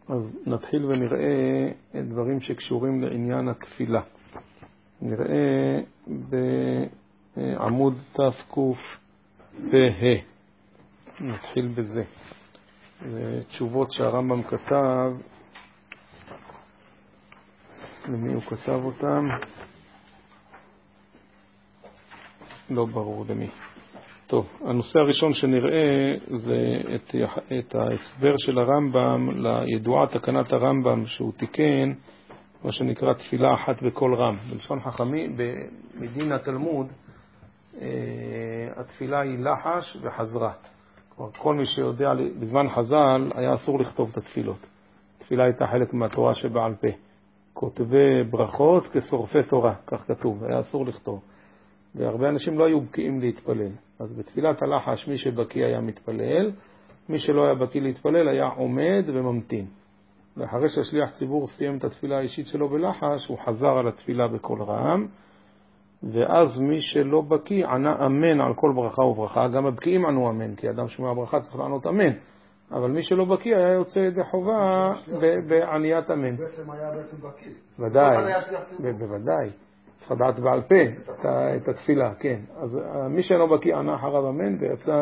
אז נתחיל ונראה דברים שקשורים לעניין התפילה. נראה בעמוד תקפ"ה. נתחיל בזה. זה תשובות שהרמב"ם כתב. למי הוא כתב אותם? לא ברור למי. טוב, הנושא הראשון שנראה זה את ההסבר של הרמב"ם לידועה תקנת הרמב"ם שהוא תיקן, מה שנקרא תפילה אחת בכל רם. בלשון חכמים, במדין התלמוד, התפילה היא לחש וחזרה. כל מי שיודע, בזמן חז"ל היה אסור לכתוב את התפילות. התפילה הייתה חלק מהתורה שבעל פה. כותבי ברכות כשורפי תורה, כך כתוב, היה אסור לכתוב. והרבה אנשים לא היו בקיאים להתפלל. אז בתפילת הלחש מי שבקיא היה מתפלל, מי שלא היה בקיא להתפלל היה עומד וממתין. ואחרי שהשליח ציבור סיים את התפילה האישית שלו בלחש, הוא חזר על התפילה בכל רם, ואז מי שלא בקיא ענה אמן על כל ברכה וברכה. גם הבקיאים ענו אמן, כי אדם שומע ברכה צריך לענות אמן. אבל מי שלא בקיא היה יוצא ידי חובה בעניית אמן. בעצם היה בקיא. ודאי, בוודאי. צריך לדעת בעל פה את התפילה, כן. אז מי שאינו בקיא ענה אחריו אמן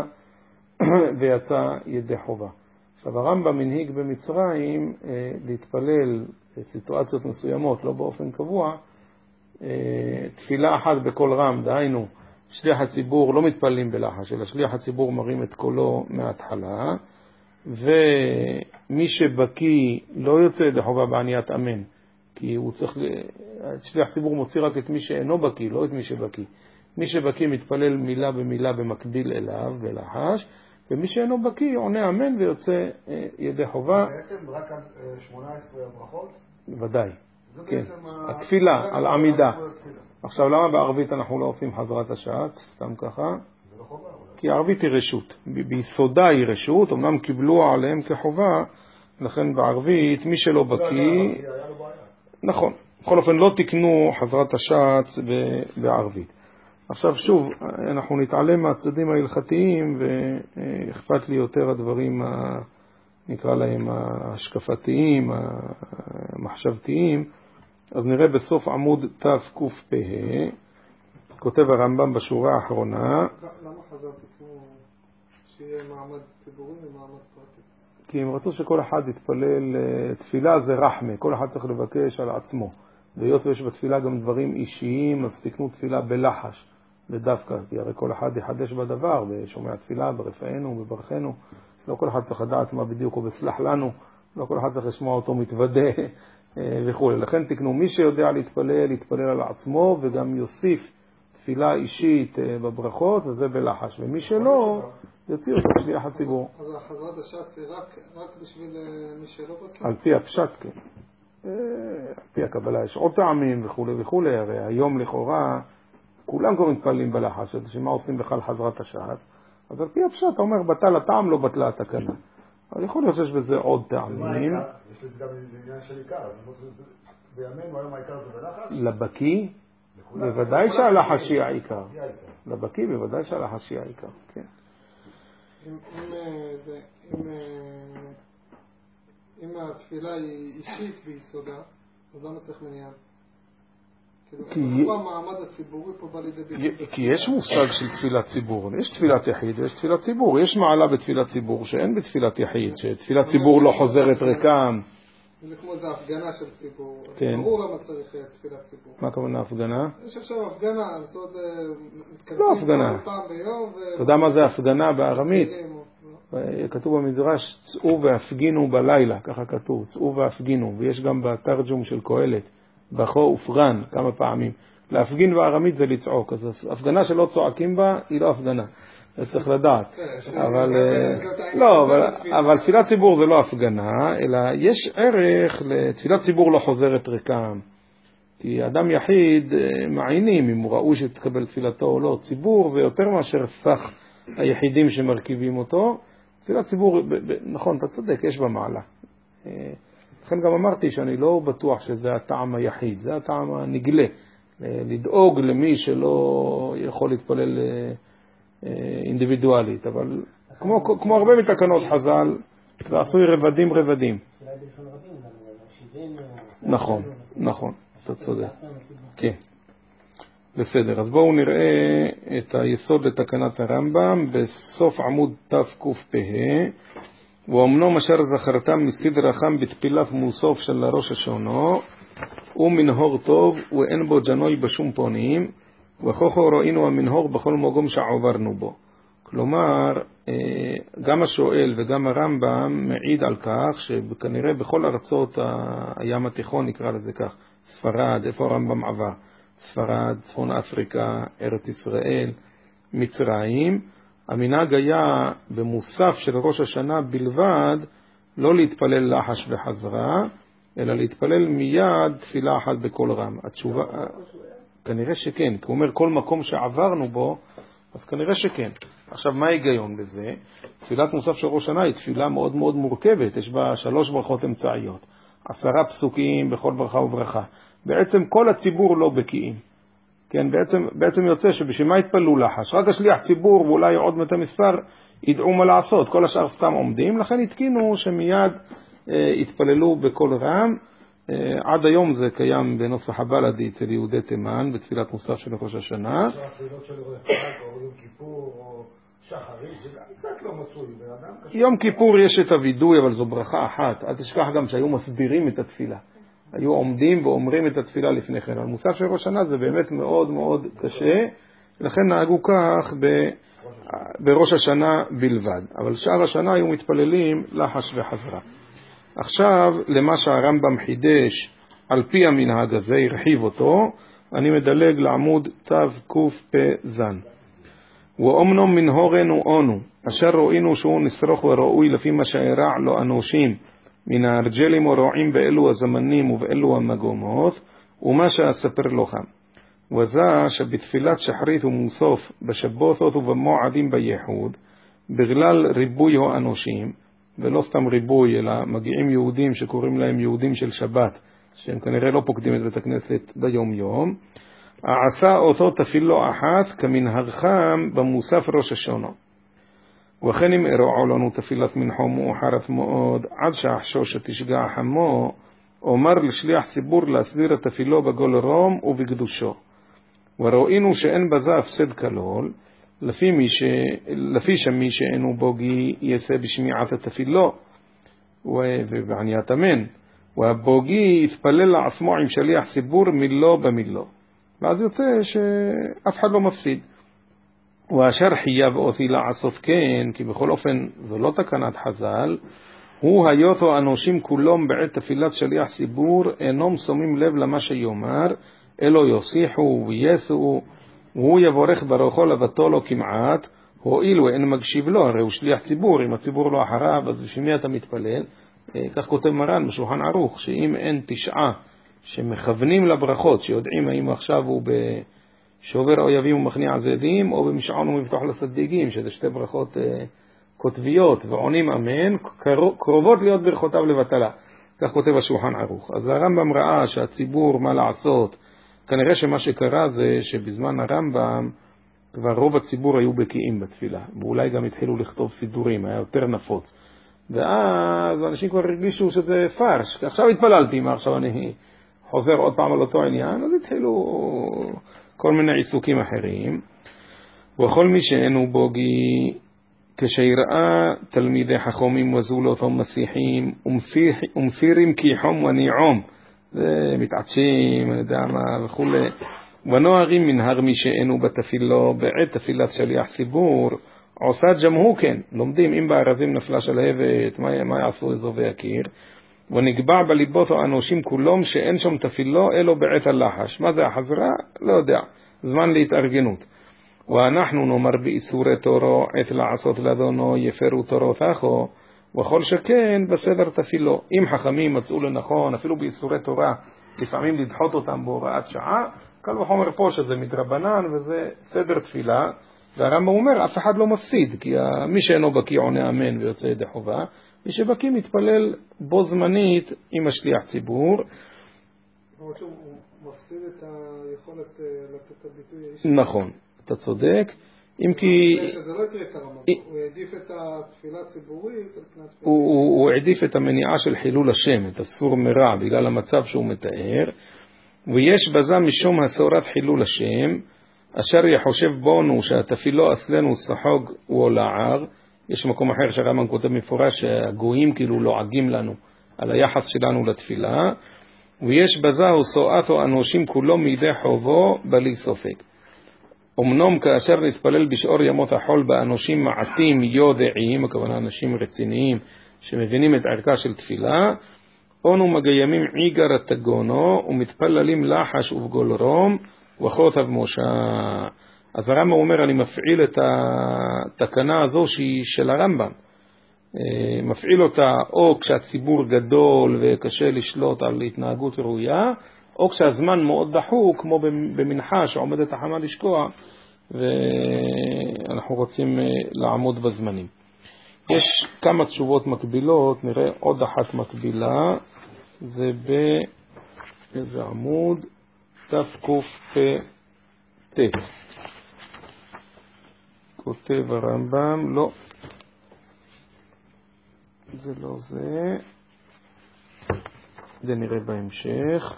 ויצא ידי חובה. עכשיו הרמב"ם מנהיג במצרים להתפלל בסיטואציות מסוימות, לא באופן קבוע, תפילה אחת בכל רם, דהיינו שליח הציבור לא מתפללים בלחש, אלא שליח הציבור מרים את קולו מההתחלה, ומי שבקיא לא יוצא ידי חובה בעניית אמן, כי הוא צריך, שליח ציבור מוציא רק את מי שאינו בקיא, לא את מי שבקיא. מי שבקיא מתפלל מילה במילה במקביל אליו בלחש, ומי שאינו בקיא עונה אמן ויוצא ידי חובה. בעצם רק על 18 ברכות? ודאי, כן. התפילה, על עמידה. עכשיו למה בערבית אנחנו לא עושים חזרת השעת, סתם ככה? כי הערבית היא רשות. ביסודה היא רשות, אמנם קיבלו עליהם כחובה, לכן בערבית מי שלא בקיא, נכון, בכל אופן לא תקנו חזרת השעת בערבית. עכשיו שוב, אנחנו נתעלם מהצדדים ההלכתיים, ואכפת לי יותר הדברים, נקרא להם ההשקפתיים, המחשבתיים. אז נראה בסוף עמוד תקפ"ה, כותב הרמב"ם בשורה האחרונה. למה חזרתי כמו שיהיה מעמד ציבורי ומעמד פרטי? כי הם רצו שכל אחד יתפלל, תפילה זה רחמה, כל אחד צריך לבקש על עצמו. והיות ויש בתפילה גם דברים אישיים, אז תקנו תפילה בלחש, בדווקא, כי הרי כל אחד יחדש בדבר, ושומע תפילה ברפאנו, בברכנו, לא כל אחד צריך לדעת מה בדיוק הוא בסלח לנו, לא כל אחד צריך לשמוע אותו מתוודה וכו'. לכן תקנו, מי שיודע להתפלל, יתפלל על עצמו, וגם יוסיף תפילה אישית בברכות, וזה בלחש. ומי שלא, יוציא אותו שליח הציבור. אז החזרת השעת זה רק בשביל מי שלא בקיא? על פי הפשט, כן. על פי הקבלה יש עוד טעמים וכו' וכו'. הרי היום לכאורה כולם כבר מתפללים בלחש, אז שמה עושים בכלל חזרת השעת? אז על פי הפשט אומר בטל הטעם לא בטלה התקנה. אבל יכול להיות שיש בזה עוד טעמים. יש לזה גם עניין של עיקר, אז בימינו היום העיקר זה בלחש? לבקיא בוודאי שהלחש היא העיקר. לבקיא בוודאי שהלחש היא העיקר, כן. אם התפילה היא אישית ביסודה, אז למה צריך מניעה? כאילו, המעמד הציבורי פה בא לידי ביטוי. כי יש מושג של תפילת ציבור. יש תפילת יחיד ויש תפילת ציבור. יש מעלה בתפילת ציבור שאין בתפילת יחיד, שתפילת ציבור לא חוזרת ריקם. זה כמו זה הפגנה של ציבור. כן. ברור למה צריך תפילת ציבור. מה הכוונה הפגנה? יש עכשיו הפגנה, לא הפגנה. אתה יודע מה זה הפגנה בארמית? כתוב במדרש, צאו והפגינו בלילה, ככה כתוב, צאו והפגינו, ויש גם בתרג'ום של קהלת, בכו ופגן, כמה פעמים. להפגין בארמית זה לצעוק, אז הפגנה שלא צועקים בה היא לא הפגנה, זה צריך לדעת. אבל תפילת ציבור זה לא הפגנה, אלא יש ערך לתפילת ציבור לא חוזרת ריקם. כי אדם יחיד מעיינים אם הוא ראוי שתקבל תפילתו או לא. ציבור זה יותר מאשר סך היחידים שמרכיבים אותו. תפילת ציבור, נכון, אתה צודק, יש בה מעלה. לכן גם אמרתי שאני לא בטוח שזה הטעם היחיד, זה הטעם הנגלה. לדאוג למי שלא יכול להתפלל אינדיבידואלית, אבל כמו הרבה מתקנות חז"ל, זה עשוי רבדים. אולי בלשון רבים, שיבנו, נכון, נכון, אתה צודק. כן. בסדר, אז בואו נראה את היסוד לתקנת הרמב"ם בסוף עמוד תקפ"ה. ואומנם אשר זכרתם מסדרתם בתפילת מוסוף של ראש השנה, ומנהור טוב ואין בו ג'נוי בשום פונים, וכוכו ראינו המנהור בכל מקום שעברנו בו. כלומר, גם השואל וגם הרמב"ם מעיד על כך שכנראה בכל ארצות הים התיכון, נקרא לזה כך, ספרד, איפה הרמב"ם עבר? ספרד, צפון אפריקה, ארץ ישראל, מצרים, המנהג היה במוסף של ראש השנה בלבד לא להתפלל לחש וחזרה, אלא להתפלל מיד תפילה אחת בכל רם. התשובה, כנראה שכן, כי הוא אומר כל מקום שעברנו בו, אז כנראה שכן. עכשיו, מה ההיגיון בזה? תפילת מוסף של ראש השנה היא תפילה מאוד מאוד מורכבת, יש בה 3 ברכות אמצעיות, 10 פסוקים בכל ברכה וברכה. בעצם כל הציבור לא בקיאים. כן, בעצם יוצא שבשביל מה יתפללו לחש? רק השליח ציבור ואולי עוד מתי מספר ידעו מה לעשות, כל השאר סתם עומדים, לכן התקינו שמיד יתפללו בכל רם. עד היום זה קיים בנוסח הבלדי אצל יהודי תימן, בתפילת מוסף של ראש השנה. התפילות של חג או יום כיפור או שחרית, זה קצת לא מצוי. יום כיפור יש את הוידוי, אבל זו ברכה אחת. אל תשכח גם שהיו מסבירים את התפילה. היו עומדים ואומרים את התפילה לפני כן. על מוסף של ראש השנה זה באמת מאוד מאוד קשה, לכן נהגו כך בראש השנה בלבד. אבל שאר השנה היו מתפללים לחש וחזרה. עכשיו, למה שהרמב"ם חידש על פי המנהג הזה, הרחיב אותו, אני מדלג לעמוד תקפ"ז. ואומנם מנהורנו אונו, אשר ראינו שהוא נסרוך וראוי לפי מה שהרע לו אנושים, מן הארג'לים ורועים באלו הזמנים ובאלו המגומות, ומה שאספר לכם. וזה שבתפילת שחרית ומוסוף, בשבתות ובמועדים בייחוד, בגלל ריבוי האנושים, ולא סתם ריבוי, אלא מגיעים יהודים שקוראים להם יהודים של שבת, שהם כנראה לא פוקדים את בית הכנסת ביום יום, עשה אותו תפילו אחת כמנהגכם במוסף ראש השנה. וכן אם הראו לנו תפילת מנחו מאוחרת מאוד, עד שהחשוש שתשגע חמו, אומר לשליח ציבור להסדיר את תפילו בגול רום ובקדושו. וראינו שאין בזה הפסד כלול, לפי שמי שאינו בוגי יעשה בשמיעת התפילו ובעניית אמן, והבוגי יתפלל לעצמו עם שליח ציבור מילו במילו, ואז יוצא שאף אחד לא מפסיד. ואשר חייב אותי לעשות כן, כי בכל אופן זו לא תקנת חז"ל, הוא היותו אנושים כולם בעת תפילת שליח ציבור אינם שמים לב למה שיאמר, אלו יוסיחו ויסעו, והוא יבורך ברוכו לבטו לו כמעט, הואיל ואין מגשיב לו, הרי הוא שליח ציבור, אם הציבור לא אחריו, אז בשמי אתה מתפלל. כך כותב מרן בשולחן ערוך, שאם אין 9 שמכוונים לברכות, שיודעים האם עכשיו הוא בשובר אויבים ומכניע זדים, או במשעון ומבטוח לצדיקים, שזה 2 ברכות כותביות, ועונים אמן, קרובות להיות ברכותיו לבטלה. כך כותב השולחן ערוך. אז הרמב"ם ראה שהציבור, מה לעשות, כנראה שמה שקרה זה שבזמן הרמב"ם כבר רוב הציבור היו בקיאים בתפילה, ואולי גם התחילו לכתוב סידורים, היה יותר נפוץ. ואז אנשים כבר הרגישו שזה פרש, עכשיו התפללתי, מה עכשיו אני חוזר עוד פעם על אותו עניין, אז התחילו כל מיני עיסוקים אחרים. וכל מי שאינו בוגי, כשיראה תלמידי חכמים וזולותו מסיחים ומסירים כיחום וניעום, זה מתעדשים, אני יודע מה וכו', ונוהרים מנהר מי שאינו בתפילו בעת תפילת שליח ציבור, עושה גם הוא כן, לומדים אם בערבים נפלה שלהבת, מה יעשו איזו ויקיר, ונקבע בליבותו אנושים כולם שאין שם תפילו אלו בעת הלחש. מה זה החזרה? לא יודע, זמן להתארגנות. ואנחנו נאמר באיסורי תורו עת לעשות לדונו יפרו תורותיכו, וכל שכן בסדר תפילו. אם חכמים מצאו לנכון אפילו באיסורי תורה לפעמים לדחות אותם בהוראת שעה, קל וחומר פה שזה מדרבנן וזה סדר תפילה. והרמב"ם אומר אף אחד לא מפסיד, כי מי שאינו בקיא עונה אמן ויוצא ידי חובה, מי שבקיא מתפלל בו זמנית עם השליח ציבור. הוא מפסיד את היכולת לתת את הביטוי האישי. נכון, אתה צודק, אם כי... שזה לא תהיה כרמה, הוא העדיף את התפילה הציבורית, הוא העדיף את המניעה של חילול השם, את הסור מרע, בגלל המצב שהוא מתאר, ויש בזה משום הסורת חילול השם, אשר יחושב בונו שהתפילו אסלנו סחוג ולער. יש מקום אחר שהרמב"ם כותב מפורש שהגויים כאילו לועגים לנו על היחס שלנו לתפילה, ויש בזה וסועתו אנושים כולו מידי חובו בלי סופק. אמנם כאשר נתפלל בשאור ימות החול באנושים מעטים יודעים, הכוונה אנשים רציניים שמבינים את ערכה של תפילה, אנו מגיימים עיגר התגונו ומתפללים לחש ובגול רום וחוטב משה. אז הרמב"ם אומר, אני מפעיל את התקנה הזו שהיא של הרמב"ם, מפעיל אותה או כשהציבור גדול וקשה לשלוט על התנהגות ראויה, או כשהזמן מאוד דחוק, כמו במנחה שעומדת החמה לשקוע ואנחנו רוצים לעמוד בזמנים. יש כמה תשובות מקבילות, נראה עוד אחת מקבילה, זה באיזה עמוד? תקפ"ט. כותב הרמב"ם, לא, זה לא זה, זה נראה בהמשך.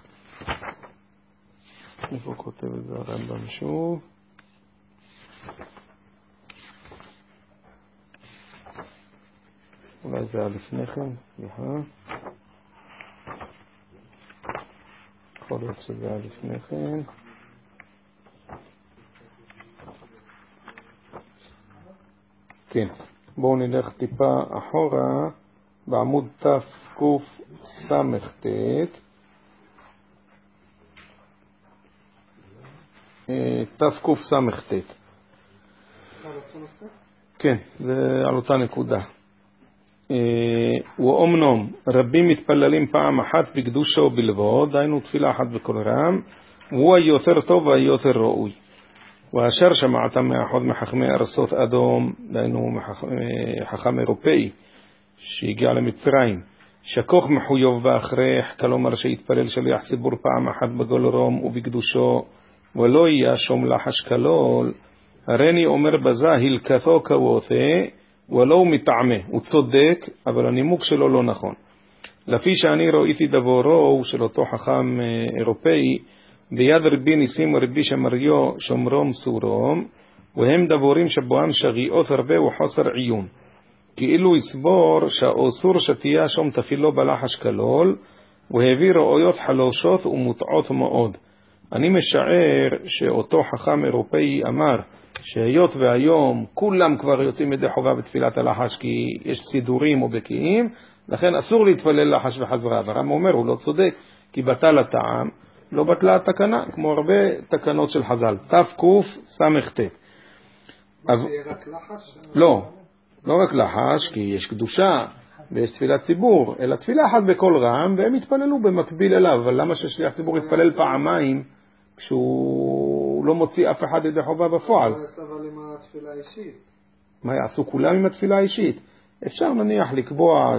איפה כותב את זה הרמב"ם שוב? אולי זה היה לפני כן, סליחה. יכול להיות שזה היה לפני כן. כן, בואו נלך טיפה אחורה בעמוד תקס"ט. תקס"ט. כן, זה על אותה נקודה. ואומנם רבים מתפללים פעם אחת בקדושו בלבד, דהיינו תפילה אחת בכל רם, והוא היותר טוב והיותר ראוי. ואשר שמעת מאחד מחכמי ארצות אדום, דהיינו חכם אירופאי שהגיע למצרים, שכוח מחויב בהכרח, כלומר שהתפלל שליח ציבור פעם אחת בגול רום ובקדושו, ולא יהיה שום לחש כלול, הריני אומר בזה הלכתו כוותה, ולא הוא מטעמה, הוא צודק, אבל הנימוק שלו לא נכון. לפי שאני ראיתי דבורו של אותו חכם אירופאי, ביד רבי ניסים ורבי שמריו שומרום סורום, והם דבורים שבוהם שגיאות הרבה וחוסר עיון. כאילו יסבור שהאוסור שתהיה שום תפילו בלחש כלול, והביא ראויות חלושות ומוטעות מאוד. אני משער שאותו חכם אירופאי אמר, שהיות והיום כולם כבר יוצאים ידי חובה בתפילת הלחש כי יש סידורים או בקיאים, לכן אסור להתפלל לחש וחזרה. והרמב"ם אומר, הוא לא צודק, כי בטל הטעם, לא בטלה התקנה, כמו הרבה תקנות של חז"ל. תקס"ט. זה רק לחש? לא רק לחש, כי יש קדושה ויש תפילת ציבור, אלא תפילה אחת בכל רם, והם יתפללו במקביל אליו. אבל למה ששליח ציבור יתפלל פעמיים כשהוא לא מוציא אף אחד ידי חובה בפועל? מה יעשה אבל עם התפילה האישית? מה יעשו כולם עם התפילה האישית? אפשר נניח לקבוע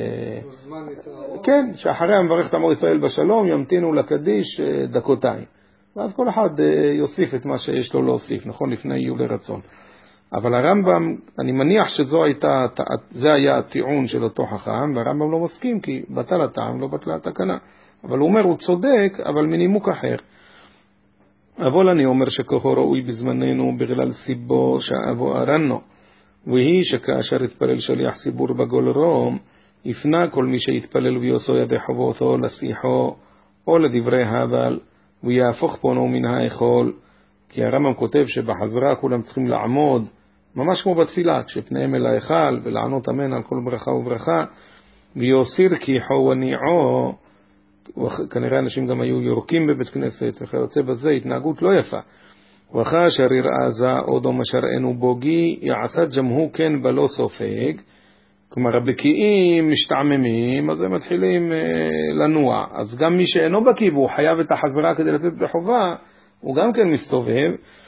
כן, שאחרי המברך את עמו ישראל בשלום ימתינו לקדיש דקותיים, ואז כל אחד יוסיף את מה שיש לו להוסיף, נכון, לפני יולי רצון. אבל הרמב"ם, אני מניח זה היה הטיעון של אותו חכם, והרמב"ם לא מסכים כי בטל הטעם, לא בטלה התקנה. אבל הוא אומר, הוא צודק, אבל מנימוק אחר. אבל אני אומר שכוחו ראוי בזמננו בגלל סיבו שאבו ארנו, והיא שכאשר התפלל שליח ציבור בגול רום, יפנה כל מי שיתפלל ויוסו ידי חובותו לשיחו או לדברי הבל, ויהפוך פונו מן האכול. כי הרמב"ם כותב שבחזרה כולם צריכים לעמוד, ממש כמו בתפילה, כשפניהם אל ההיכל ולענות אמן על כל ברכה וברכה, ויוסיר כיחו וניעו, כנראה אנשים גם היו יורקים בבית כנסת וכיוצא בזה, התנהגות לא יפה. וכאשר יראה זה עוד אשר אינו בוגי, יעשת ג'מהו כן בלא סופג. כלומר הבקיאים משתעממים, אז הם מתחילים לנוע. אז גם מי שאינו בקי והוא חייב את החזרה כדי לצאת בחובה, הוא גם כן מסתובב,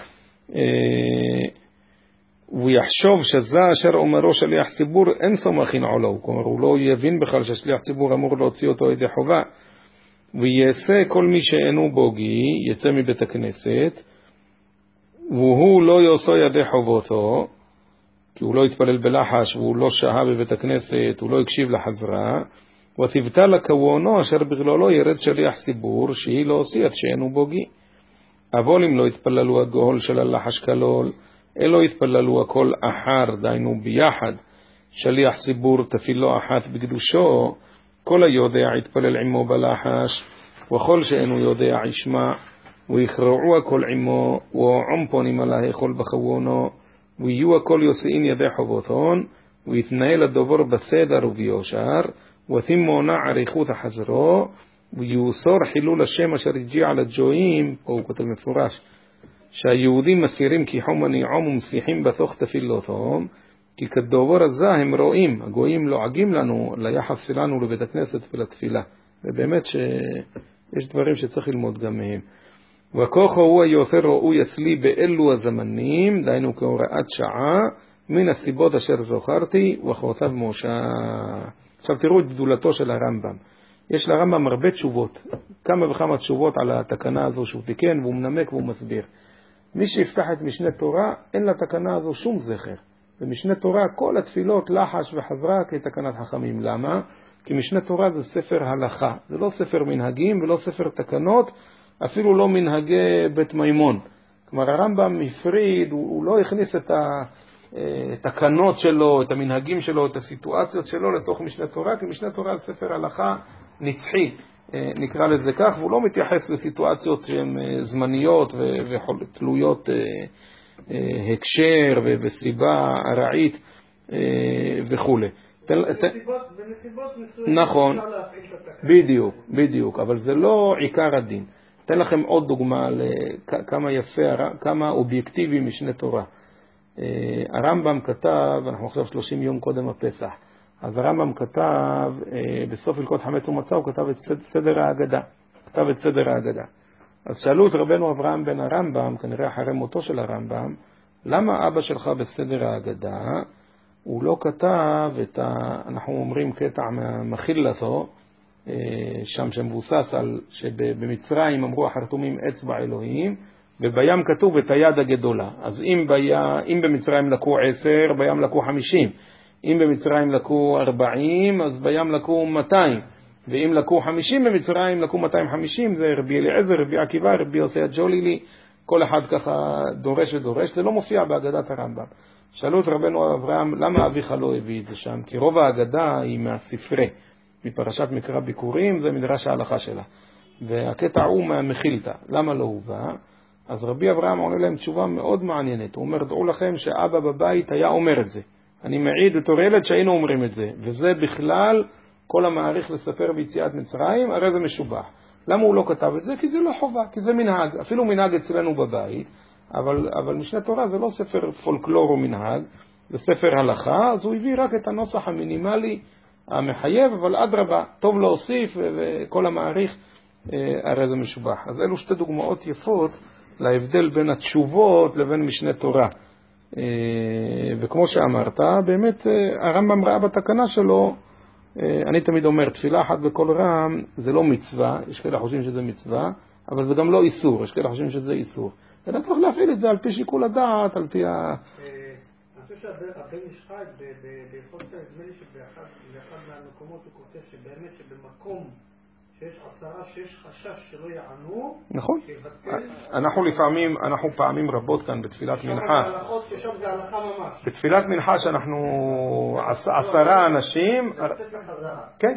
הוא יחשוב שזה אשר אומרו שליח ציבור אין סומכין עולו, כלומר הוא לא יבין בכלל ששליח ציבור אמור להוציא אותו ידי חובה, ויעשה כל מי שאינו בוגי, יצא מבית הכנסת, והוא לא יעשו ידי חובותו, כי הוא לא התפלל בלחש, והוא לא שהה בבית הכנסת, הוא לא הקשיב לחזרה, ותבטל הכוונו אשר בגללו ירד שליח ציבור, שהיא לא עושית שאינו בוגי. אבל אם לא התפללו הגול של הלחש כלול, אלו התפללו הכל אחר, דיינו ביחד, שליח ציבור תפילו אחת בקדושו, כל היודע התפלל עמו בלחש, וכל שאינו יודע ישמע, ויכרעו הכל עמו, ועומפונים עלה הכל בחוונו, ויהיו הכל יוצאין ידי חובותון, ויתנהל הדובר בסדר וביושר, ותימונה עריכות החזרו, ויוסור חילול השם אשר הגיע לג'ויים, פה הוא כותב מפורש, שהיהודים מסירים כיחום הניעום ומסיחים בתוך תפילותום, כי כדובר הזה הם רואים, הגויים לועגים לנו ליחס שלנו לבית הכנסת ולתפילה, ובאמת שיש דברים שצריך ללמוד גם מהם. וכוחו הוא היותר ראוי אצלי באלו הזמנים, דיינו כהוראת שעה, מן הסיבות אשר זוכרתי, וחותיו משה. עכשיו תראו את גדולתו של הרמב"ם. יש לרמב"ם הרבה תשובות, כמה וכמה תשובות על התקנה הזו שהוא תיקן, והוא מנמק והוא מסביר. מי שיפתח את משנה תורה, אין לתקנה הזו שום זכר. במשנה תורה כל התפילות לחש וחזרה כתקנת חכמים. למה? כי משנה תורה זה ספר הלכה, זה לא ספר מנהגים ולא ספר תקנות, אפילו לא מנהגי בית מימון. כלומר הרמב"ם הפריד, הוא לא הכניס את התקנות שלו, את המנהגים שלו, את הסיטואציות שלו לתוך משנה תורה, כי משנה תורה זה ספר הלכה נצחי, נקרא לזה כך, והוא לא מתייחס לסיטואציות שהן זמניות ותלויות הקשר וסיבה ארעית וכו'. בנסיבות מסוימת נכון, אפשר להפעיל את התקנה. בדיוק, אבל זה לא עיקר הדין. אתן לכם עוד דוגמה לכמה יפה, כמה אובייקטיבי משנה תורה. הרמב"ם כתב, אנחנו עכשיו 30 יום קודם הפסח, אז הרמב"ם כתב, בסוף הלכות חמץ ומצה, הוא כתב את סדר ההגדה. אז שאלו את רבנו אברהם בן הרמב"ם, כנראה אחרי מותו של הרמב"ם, למה אבא שלך בסדר ההגדה, הוא לא כתב אנחנו אומרים קטע מהמחילתו, שם שמבוסס על שבמצרים אמרו החרטומים אצבע אלוהים, ובים כתוב את היד הגדולה. אז אם במצרים לקו 10, בים לקו 50. אם במצרים לקו 40, אז בים לקו 200. ואם לקו 50 במצרים, לקו 250. זה רבי אליעזר, רבי עקיבא, רבי יוסי הג'ולילי. כל אחד ככה דורש ודורש. זה לא מופיע בהגדת הרמב"ם. שאלו את רבנו אברהם, למה אביך לא הביא את זה שם? כי רוב ההגדה היא מהספרי. מפרשת מקרא ביקורים, זה מדרש ההלכה שלה. והקטע הוא מהמחילתא. למה לא הובא? אז רבי אברהם עונה להם תשובה מאוד מעניינת. הוא אומר, דעו לכם שאבא בבית היה אומר את זה. אני מעיד בתור ילד שהיינו אומרים את זה. וזה בכלל, כל המעריך לספר ביציאת מצרים, הרי זה משובח. למה הוא לא כתב את זה? כי זה לא חובה, כי זה מנהג. אפילו מנהג אצלנו בבית, אבל משנה תורה זה לא ספר פולקלור או מנהג, זה ספר הלכה, אז הוא הביא רק את הנוסח המינימלי המחייב, אבל אדרבה, טוב להוסיף, וכל המעריך, הרי זה משובח. אז אלו שתי דוגמאות יפות להבדל בין התשובות לבין משנה תורה. וכמו שאמרת, באמת הרמב"ם ראה בתקנה שלו, אני תמיד אומר, תפילה אחת בכל רם זה לא מצווה, יש כאלה חושבים שזה מצווה, אבל זה גם לא איסור, יש כאלה חושבים שזה איסור. אתה צריך להפעיל את זה על פי שיקול הדעת, על פי אני חושב שהבן ישחי בהלכות נדמה לי שבאחד מהמקומות הוא כותב שבאמת שבמקום שיש 10 שיש חשש שלא יענו, נכון. אנחנו פעמים רבות כאן בתפילת מנחה. ששם זה הלכה ממש. בתפילת מנחה שאנחנו 10 אנשים. כן.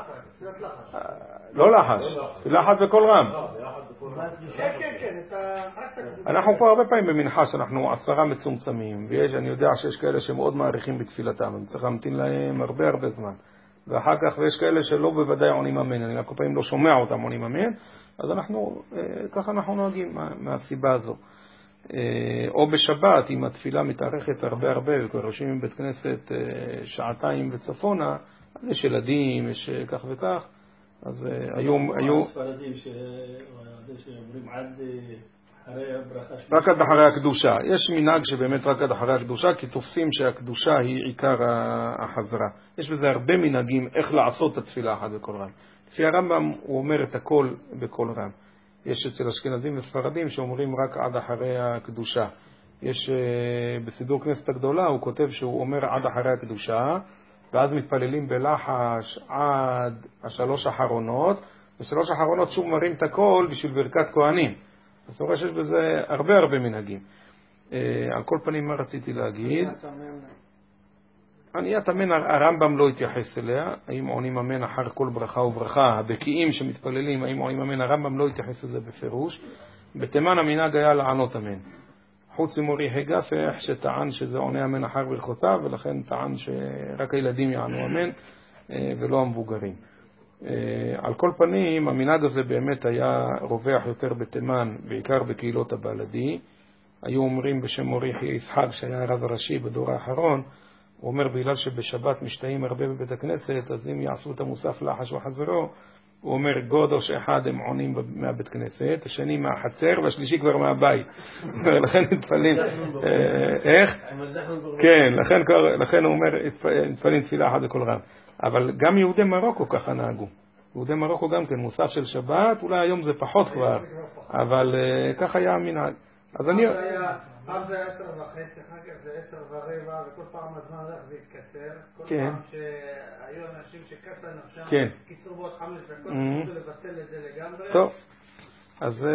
לא לחש. תפילה אחת בכל רם. כן. אנחנו פה הרבה פעמים במנחה שאנחנו 10 מצומצמים, ואני יודע שיש כאלה שמאוד מעריכים בתפילתם, אני צריך להמתין להם הרבה זמן. ואחר כך, ויש כאלה שלא בוודאי עונים אמן, אני כל פעמים לא שומע אותם עונים אמן, אז ככה אנחנו נוהגים מהסיבה הזו. או בשבת, אם התפילה מתארכת הרבה, וכרשים בבית כנסת 2 וצפונה, אז יש ילדים, יש כך וכך, אז היו... ספרדים שאומרים עד רק עד אחרי הקדושה. יש מנהג שבאמת רק עד אחרי הקדושה, כי תופסים שהקדושה היא עיקר החזרה. יש בזה הרבה מנהגים איך לעשות את התפילה אחת בכל רם. לפי הרמב"ם הוא אומר את הכל בכל רם. יש אצל אשכנזים וספרדים שאומרים רק עד אחרי הקדושה. יש בסידור כנסת הגדולה, הוא כותב שהוא אומר עד אחרי הקדושה, ואז מתפללים בלחש עד השלוש האחרונות, ושלוש האחרונות שוב מרים את הכל בשביל ברכת כהנים. אז רואה שיש בזה הרבה מנהגים. על כל פנים, מה רציתי להגיד? עניית אמן, הרמב"ם לא התייחס אליה. האם עונים אמן אחר כל ברכה וברכה? הבקיעים שמתפללים, האם עונים אמן? הרמב"ם לא התייחס לזה בפירוש. בתימן המנהג היה לענות אמן. חוץ ממורי הגפח שטען שזה עונה אמן אחר ברכותיו, ולכן טען שרק הילדים יענו אמן ולא המבוגרים. על כל פנים, המנהג הזה באמת היה רווח יותר בתימן, בעיקר בקהילות הבלדי. היו אומרים בשם מורי יצחק, שהיה הרב הראשי בדור האחרון, הוא אומר בגלל שבשבת משתאים הרבה בבית הכנסת, אז אם יעשו את המוסף לחש וחזרו, הוא אומר גודש אחד הם עונים מהבית כנסת, השני מהחצר והשלישי כבר מהבית. לכן מתפלים, איך? כן, לכן הוא אומר מתפלים תפילה אחת לכל רב. אבל גם יהודי מרוקו ככה נהגו. יהודי מרוקו גם כן, מוסף של שבת, אולי היום זה פחות כבר, אבל ככה היה המנהג. אז אני... פעם זה 10:30, אחר כך זה 10:15, וכל פעם הזמן הולך והתקצר. כל כן. פעם שהיו אנשים שקטע נפשם, כן. קיצור בעוד 5 דקות, רצו לבטל את זה לגמרי. טוב, אז...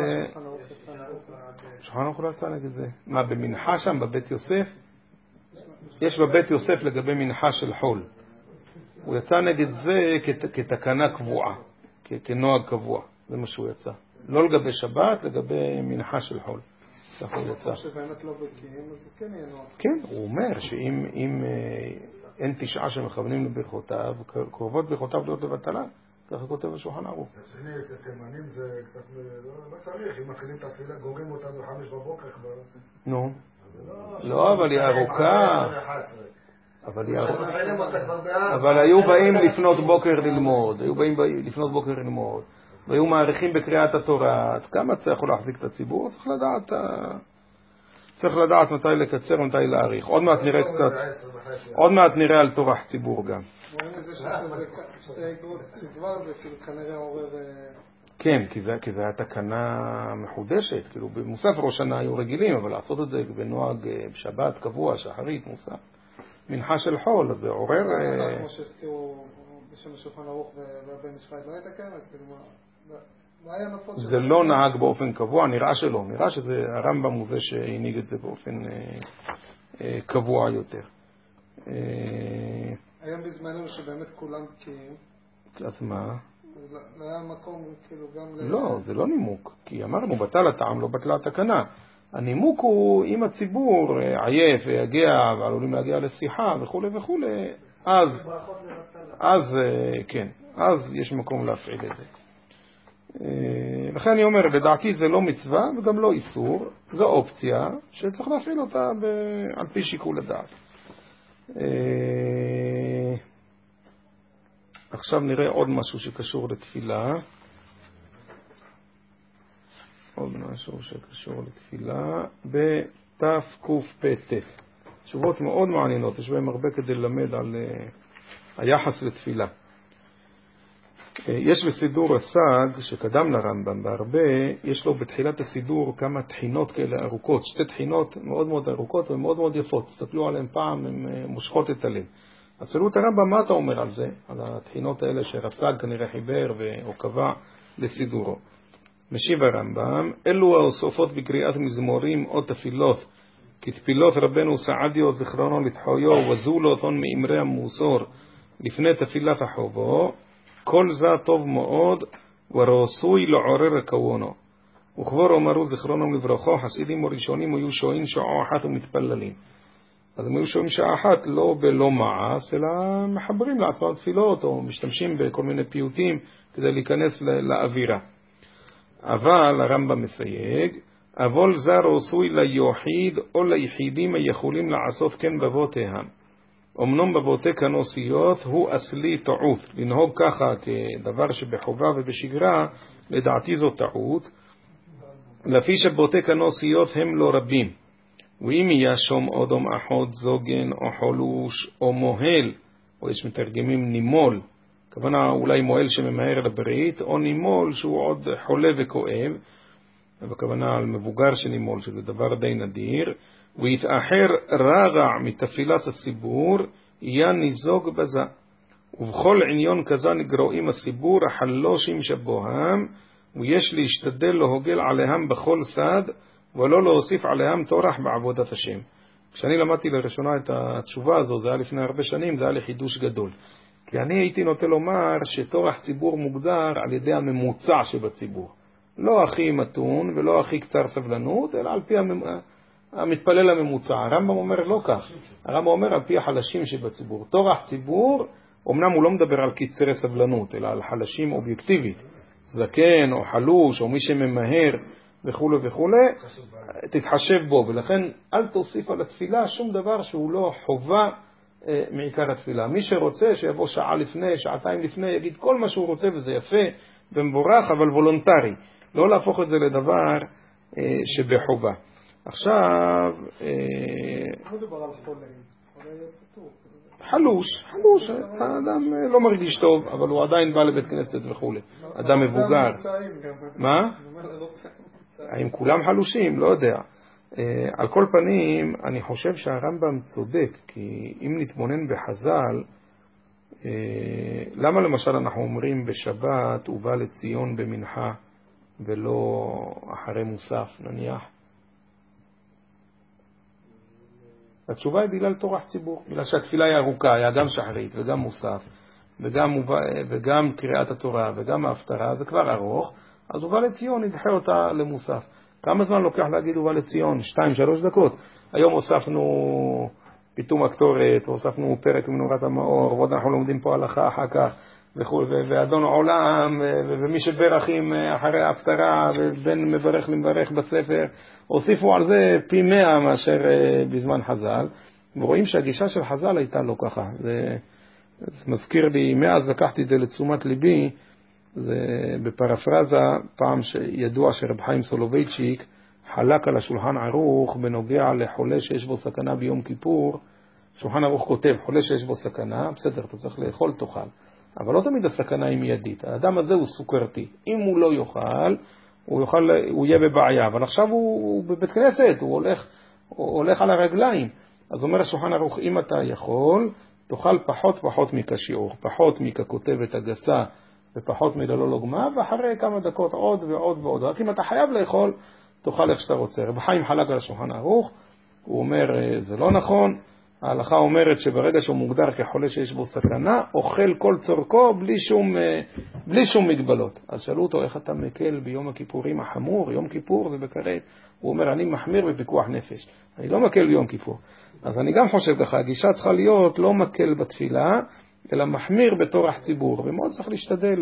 שולחן ערוך לא יצא נגד זה. מה, במנחה שם, בבית יוסף? יש בבית יוסף לגבי מנחה של חול. הוא יצא נגד זה כתקנה קבועה, כנוהג קבוע. זה מה שהוא יצא. לא לגבי שבת, לגבי מנחה של חול. ככה הוא יצא. שבאמת לא בקיאים, אז זה כן יהיה נוח. כן, הוא אומר שאם אין 9 שמכוונים לברכותיו, קרובות ברכותיו להיות לבטלה. ככה כותב השולחן ערוך. השני, אצל תימנים זה קצת לא צריך, אם מתחילים את התפילה, גוררים אותנו 5 בבוקר כבר. נו. לא, אבל היא ארוכה. אבל היו באים לפנות בוקר ללמוד, והיו מעריכים בקריאת התורה. עד כמה אתה יכול להחזיק את הציבור? צריך לדעת מתי לקצר ומתי להאריך. עוד מעט נראה על תורח ציבור גם. רואים איזה שתי אגרות צברה, זה כאילו כנראה עורר... כן, כי זה היה תקנה מחודשת. כאילו במוסף ראש שנה היו רגילים, אבל לעשות את זה בנוהג בשבת קבוע, שחרית, מוסף. מנחה של חול, אז זה עורר... כמו שהזכירו בשם השולחן ערוך והבן משפט, לא הייתה קיימת, כאילו מה היה נפות? זה לא נהג באופן קבוע, נראה שלא. נראה שזה הרמב"ם הוא זה שהנהיג את זה באופן קבוע יותר. היום בזמנו שבאמת כולם בקיאים. אז מה? אז לא היה מקום כאילו גם... לא, זה לא נימוק, כי אמרנו בטל הטעם, לא בטלה התקנה. הנימוק הוא אם הציבור עייף ויגיע ועלולים להגיע לשיחה וכו' וכו', אז כן, אז יש מקום להפעיל את זה. לכן אני אומר, לדעתי זה לא מצווה וגם לא איסור, זו אופציה שצריך להפעיל אותה על פי שיקול הדעת. עכשיו נראה עוד משהו שקשור לתפילה. עוד משהו שקשור לתפילה בתקפ"ט. תשובות מאוד מעניינות, יש בהם הרבה כדי ללמד על היחס לתפילה. יש בסידור הסג שקדם לרמב"ם בהרבה, יש לו בתחילת הסידור כמה תחינות כאלה ארוכות, 2 תחינות מאוד מאוד ארוכות ומאוד מאוד יפות. תסתכלו עליהן פעם, הן מושכות את הלב. אז שאלו את הרמב"ם, מה אתה אומר על זה? על התחינות האלה שרס"ג כנראה חיבר או קבע לסידורו. משיב הרמב"ם, אלו הסופות בקריאת מזמורים או תפילות, כתפילות רבנו סעדיו זכרונו לתחויו וזולות הון מאמרי המוסור לפני תפילת החובו, כל זה טוב מאוד ורסוי לעורר הכוונו. וכבר אמרו זכרונו לברכה, חסידים וראשונים היו שוהים שעה אחת ומתפללים. אז הם היו שוהים שעה אחת לא בלא מעש, אלא מחברים לעצמם תפילות או משתמשים בכל מיני פיוטים כדי להיכנס לאווירה. אבל הרמב"ם מסייג, אבל זה רצוי ליחיד או ליחידים היכולים לעשות כן בבותיהם. אמנם בבותי כנסיות הוא אסלי טעות, לנהוג ככה כדבר שבחובה ובשגרה, לדעתי זו טעות, לפי שבבותי כנסיות הם לא רבים. ואם יהיה שום אדם אחד זוגן או חלוש או מוהל, או יש מתרגמים נימול, הכוונה אולי מועל שממהר לברית, או נימול שהוא עוד חולה וכואב, ובכוונה על מבוגר שנימול, שזה דבר די נדיר, ויתאחר רע מתפילת הציבור, יהיה ניזוג בזה. ובכל עניון כזה נגרועים הציבור החלושים שבוהם, ויש להשתדל להוגל עליהם בכל צד, ולא להוסיף עליהם תורח בעבודת השם. כשאני למדתי לראשונה את התשובה הזו, זה היה לפני הרבה שנים, זה היה לחידוש גדול. כי אני הייתי נוטה לומר שתורח ציבור מוגדר על ידי הממוצע שבציבור. לא הכי מתון ולא הכי קצר סבלנות, אלא על פי המתפלל הממוצע. הרמב"ם אומר לא כך. הרמב"ם אומר על פי החלשים שבציבור. תורח ציבור, אמנם הוא לא מדבר על קיצרי סבלנות, אלא על חלשים אובייקטיבית. זקן או חלוש או מי שממהר וכו' וכו', תתחשב בו. ולכן אל תוסיף על התפילה שום דבר שהוא לא חובה מעיקר התפילה. מי שרוצה שיבוא שעה לפני, שעתיים לפני, יגיד כל מה שהוא רוצה וזה יפה ומבורך, אבל וולונטרי. לא להפוך את זה לדבר שבחובה. עכשיו... לא מדובר על חולה. חלוש, האדם לא מרגיש טוב, אבל הוא עדיין בא לבית כנסת וכו'. אדם מבוגר. מה? האם כולם חלושים? לא יודע. על כל פנים, אני חושב שהרמב"ם צודק, כי אם נתבונן בחז"ל, למה למשל אנחנו אומרים בשבת ובא לציון במנחה ולא אחרי מוסף נניח? התשובה היא בגלל תורח ציבור, בגלל שהתפילה היא ארוכה, היה גם שחרית וגם מוסף וגם קריאת התורה וגם ההפטרה, זה כבר ארוך, אז ובא לציון נדחה אותה למוסף. כמה זמן לוקח להגיד ובא לציון? 2-3 דקות. היום הוספנו פיתום הקטורת, הוספנו פרק מנורת המאור, ועוד אנחנו לומדים פה הלכה אחר כך, ואדון עולם, ומי שברכים אחרי ההפטרה, ובין מברך למברך בספר, הוסיפו על זה פי 100 מאשר בזמן חז"ל, ורואים שהגישה של חז"ל הייתה לא ככה. זה מזכיר לי, מאז לקחתי את זה לתשומת ליבי, זה בפרפרזה, פעם שידוע שרב חיים סולובייצ'יק חלק על השולחן ערוך בנוגע לחולה שיש בו סכנה ביום כיפור. שולחן ערוך כותב, חולה שיש בו סכנה, בסדר, אתה צריך לאכול, תאכל. אבל לא תמיד הסכנה היא מיידית. האדם הזה הוא סוכרתי. אם הוא לא יאכל, הוא יהיה בבעיה. אבל עכשיו הוא בבית כנסת, הוא הולך על הרגליים. אז אומר השולחן ערוך, אם אתה יכול, תאכל פחות מכשיעור, פחות מככותבת הגסה, ופחות מללא לוגמה, ואחרי כמה דקות עוד ועוד ועוד. רק אם אתה חייב לאכול, תאכל איך שאתה רוצה. רב חיים חלק על השולחן ערוך, הוא אומר, זה לא נכון. ההלכה אומרת שברגע שהוא מוגדר כחולה שיש בו סכנה, אוכל כל צורכו בלי שום מגבלות. אז שאלו אותו, איך אתה מקל ביום הכיפורים החמור? יום כיפור זה בקרב. הוא אומר, אני מחמיר בפיקוח נפש. אני לא מקל ביום כיפור. אז אני גם חושב ככה, הגישה צריכה להיות לא מקל בתפילה, אלא מחמיר בתורח ציבור. ומאוד צריך להשתדל.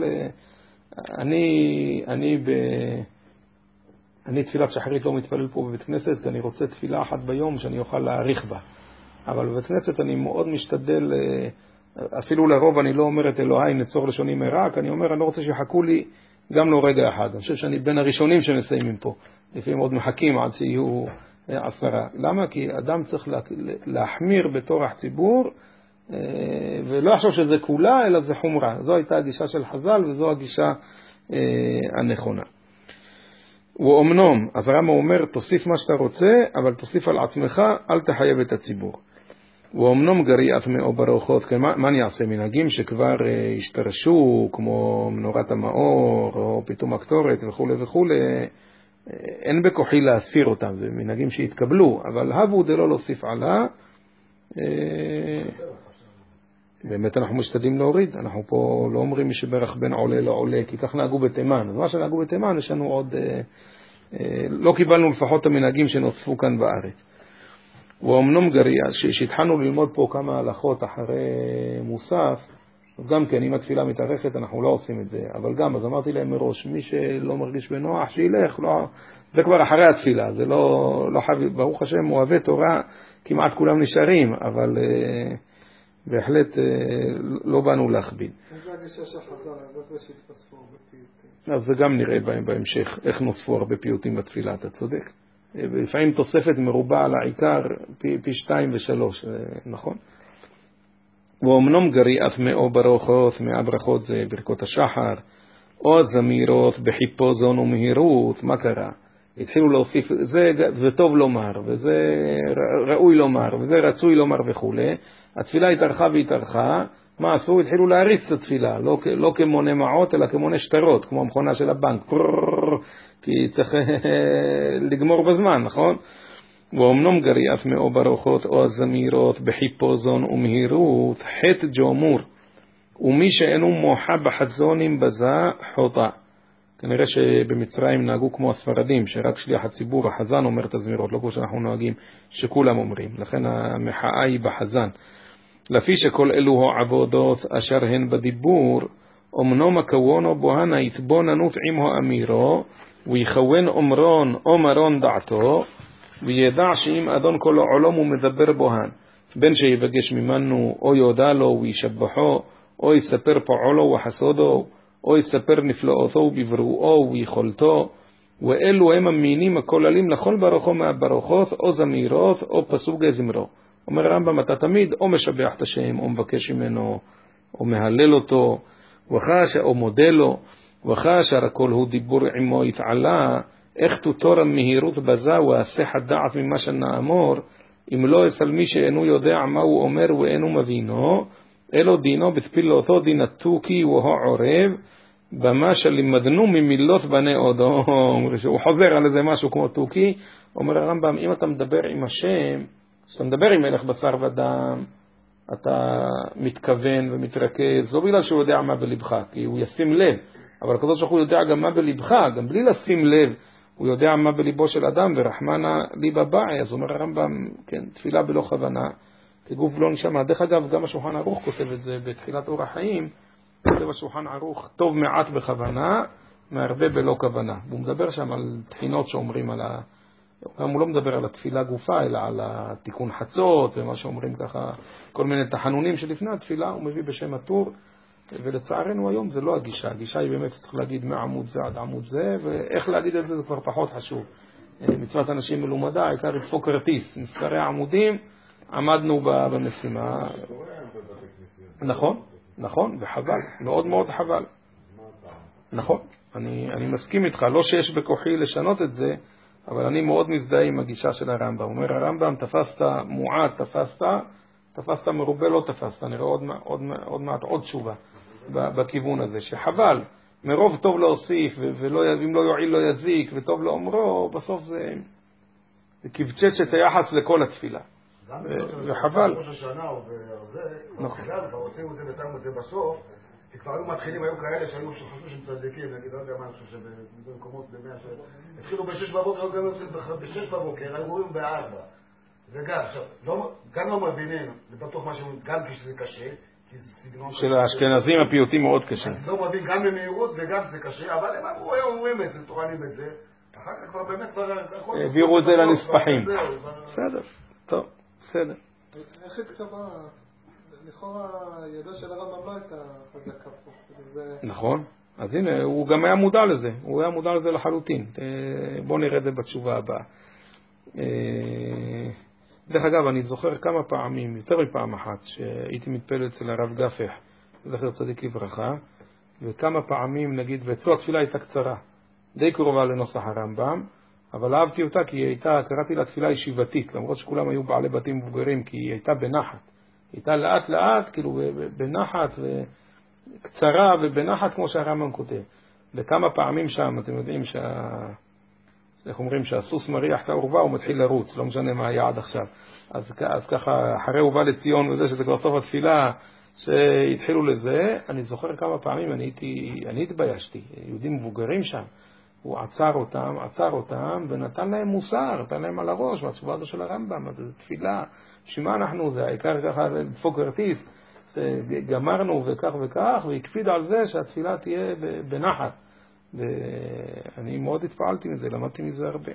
אני תפילת שחרית לא מתפלל פה בבית כנסת, כי אני רוצה תפילה אחת ביום שאני אוכל להאריך בה. אבל בבית כנסת אני מאוד משתדל, אפילו לרוב אני לא אומר את אלוהי נצור לשוני מרק, אני אומר אני לא רוצה שיחכו לי גם לא רגע אחד. אני חושב שאני בין הראשונים שמסיימים פה. לפעמים עוד מחכים עד שיהיו 10. למה? כי אדם צריך להחמיר בתורח ציבור, ולא לחשוב שזה כולה, אלא זה חומרה. זו הייתה הגישה של חז"ל, וזו הגישה הנכונה. ואומנם, אז הרמב"ם אומר, תוסיף מה שאתה רוצה, אבל תוסיף על עצמך, אל תחייב את הציבור. ואומנם גריעת מאו ברוחות, מה אני אעשה? מנהגים שכבר השתרשו, כמו מנורת המאור, או פתאום הקטורת וכו' וכו', אין בכוחי להסיר אותם, זה מנהגים שהתקבלו, אבל הבו דלא להוסיף עלה, באמת אנחנו משתדלים להוריד, אנחנו פה לא אומרים מי שברך בין עולה לא עולה, כי כך נהגו בתימן. אז מה שנהגו בתימן, יש לנו עוד, לא קיבלנו לפחות את המנהגים שנוספו כאן בארץ. ואומנם גריה, שהתחלנו ללמוד פה כמה הלכות אחרי מוסף, אז גם כן, אם התפילה מתארכת, אנחנו לא עושים את זה. אבל גם, אז אמרתי להם מראש, מי שלא מרגיש בנוח, שילך, לא, זה כבר אחרי התפילה, זה לא חייב, ברוך השם, אוהבי תורה, כמעט כולם נשארים, אבל בהחלט לא באנו להכביד. זה הגישה של חז"ל, זאת שהתפספו בפיוטים. אז זה גם נראה בהמשך, איך נוספו הרבה פיוטים בתפילה, אתה צודק. לפעמים תוספת מרובה על העיקר פי 2 ו3, נכון? ואומנם גריעת מאו ברכות, מהברכות זה ברכות השחר, או זמירות בחיפוזון ומהירות. מה קרה? התחילו להוסיף, זה טוב לומר, וזה ראוי לומר, וזה רצוי לומר וכו'. התפילה התארכה והתארכה, מה עשו? התחילו להריץ את התפילה, לא כמונה מעות, אלא כמונה שטרות, כמו המכונה של הבנק, כי צריך לגמור בזמן, נכון? ואומנם גריעת מאו ברכות או הזמירות בחיפוזון ומהירות, חטא ג'ומור, ומי שאינו מוחה בחזונים בזה חוטא. כנראה שבמצרים נהגו כמו הספרדים, שרק שליח הציבור, החזן, אומר את הזמירות, לא כמו שאנחנו נוהגים, שכולם אומרים. לכן המחאה היא בחזן. לפי שכל אלו העבודות אשר הן בדיבור, אמנם הכוונו בוהנה יתבוננות עמו אמירו, ויכוון אומרון אומרון דעתו, וידע שאם אדון כל העולם הוא מדבר בוהן, בין שיבגש ממנו או יודע לו וישבחו, או יספר פועלו וחסודו, או יספר נפלאותו ובברואו ויכולתו, ואלו הם המינים הכוללים לכל ברוכו מהברכות, או זמירות, או פסוק זמרו. אומר הרמב"ם, אתה תמיד או משבח את השם, או מבקש ממנו, או מהלל אותו, או מודה לו, וכאשר הכל הוא דיבור עמו יתעלה, איך תותור המהירות בזה ועשה הדעת ממה שנאמור, אם לא אצל מי שאינו יודע מה הוא אומר ואינו מבינו, אלו דינו בתפילותו דין התוכי והוא עורב, במה שלימדנו ממילות בני אודום. הוא חוזר על איזה משהו כמו תוכי. אומר הרמב"ם, אם אתה מדבר עם השם, כשאתה מדבר עם מלך בשר ודם, אתה מתכוון ומתרכז, לא בגלל שהוא יודע מה בלבך, כי הוא ישים לב, אבל הקדוש ברוך הוא יודע גם מה בלבך, גם בלי לשים לב, הוא יודע מה בליבו של אדם, ורחמנה ליבה באי. אז אומר הרמב"ם, כן, תפילה בלא כוונה, כגוף לא נשמה. דרך אגב, גם השולחן ערוך כותב את זה בתחילת אור החיים, כותב השולחן ערוך, טוב מעט בכוונה, מהרבה בלא כוונה. והוא מדבר שם על תחינות שאומרים על גם הוא לא מדבר על התפילה גופה, אלא על התיקון חצות, ומה שאומרים ככה, כל מיני תחנונים שלפני התפילה, הוא מביא בשם הטור, ולצערנו היום זה לא הגישה. הגישה היא באמת צריך להגיד מעמוד זה עד עמוד זה, ואיך להגיד את זה זה כבר פחות חשוב. מצוות אנשים מלומדה, העיקר לדפוק כרטיס, מספרי העמודים, עמדנו במשימה. נכון, נכון, וחבל, מאוד מאוד חבל. נכון, אני מסכים איתך, לא שיש בכוחי לשנות את זה, אבל אני מאוד מזדהה עם הגישה של הרמב"ם. אומר הרמב"ם, תפסת מועט, תפסת מרובה, לא תפסת. נראה עוד מעט עוד תשובה בכיוון הזה, שחבל, מרוב טוב להוסיף, ואם לא יועיל לא יזיק, וטוב לאומרו, בסוף זה קבצ'ץ' את היחס לכל התפילה. וחבל. ראש השנה וזה, בכלל, כבר הוציאו את זה ושמו את זה בסוף, כי כבר היו מתחילים, היו כאלה שהיו שחשבו שהם צדיקים, נגיד, לא יודע מה, אני חושב שבמקומות במאה התחילו ב-6 בבוקר, היו גם ב-6 בבוקר, היו גורים ב-4. וגם, עכשיו, גם לא מבינים, זה בטוח מה שאומרים, גם כשזה קשה, כי זה סגנון של האשכנזים הפיוטים מאוד קשה. אז לא מבין גם למהירות וגם זה קשה, אבל הם אמרו, היום אומרים את זה, תורנים את זה, אחר כך כבר באמת כבר... העבירו את זה לנספחים. בסדר, טוב, בסדר. איך התקבע? לכאורה הידע של הרמב"ם לא הייתה חזקה פה. נכון, אז הנה, הוא גם היה מודע לזה, הוא היה מודע לזה לחלוטין. בואו נראה את זה בתשובה הבאה. דרך אגב, אני זוכר כמה פעמים, יותר מפעם אחת, שהייתי מתפלל אצל הרב גפח, זכר צדיק לברכה, וכמה פעמים, נגיד, ואצלו התפילה הייתה קצרה, די קרובה לנוסח הרמב"ם, אבל אהבתי אותה כי היא הייתה, קראתי לה תפילה ישיבתית, למרות שכולם היו בעלי בתים מבוגרים, כי היא הייתה בנחת. היא הייתה לאט לאט, כאילו בנחת וקצרה ובנחת כמו שהרמב"ם כותב. וכמה פעמים שם, אתם יודעים איך אומרים שהסוס מריח את העורבה הוא מתחיל לרוץ, לא משנה מה היה עד עכשיו. אז ככה, אחרי הוא בא לציון וזה שזה כבר סוף התפילה, שהתחילו לזה, אני זוכר כמה פעמים, אני התביישתי, יהודים מבוגרים שם, הוא עצר אותם ונתן להם מוסר, נתן להם על הראש, והתשובה הזו של הרמב"ם, אז זו תפילה, שמה אנחנו, זה העיקר ככה לדפוק כרטיס, גמרנו וכך וכך, והקפיד על זה שהתפילה תהיה בנחת. ואני מאוד התפעלתי מזה, למדתי מזה הרבה.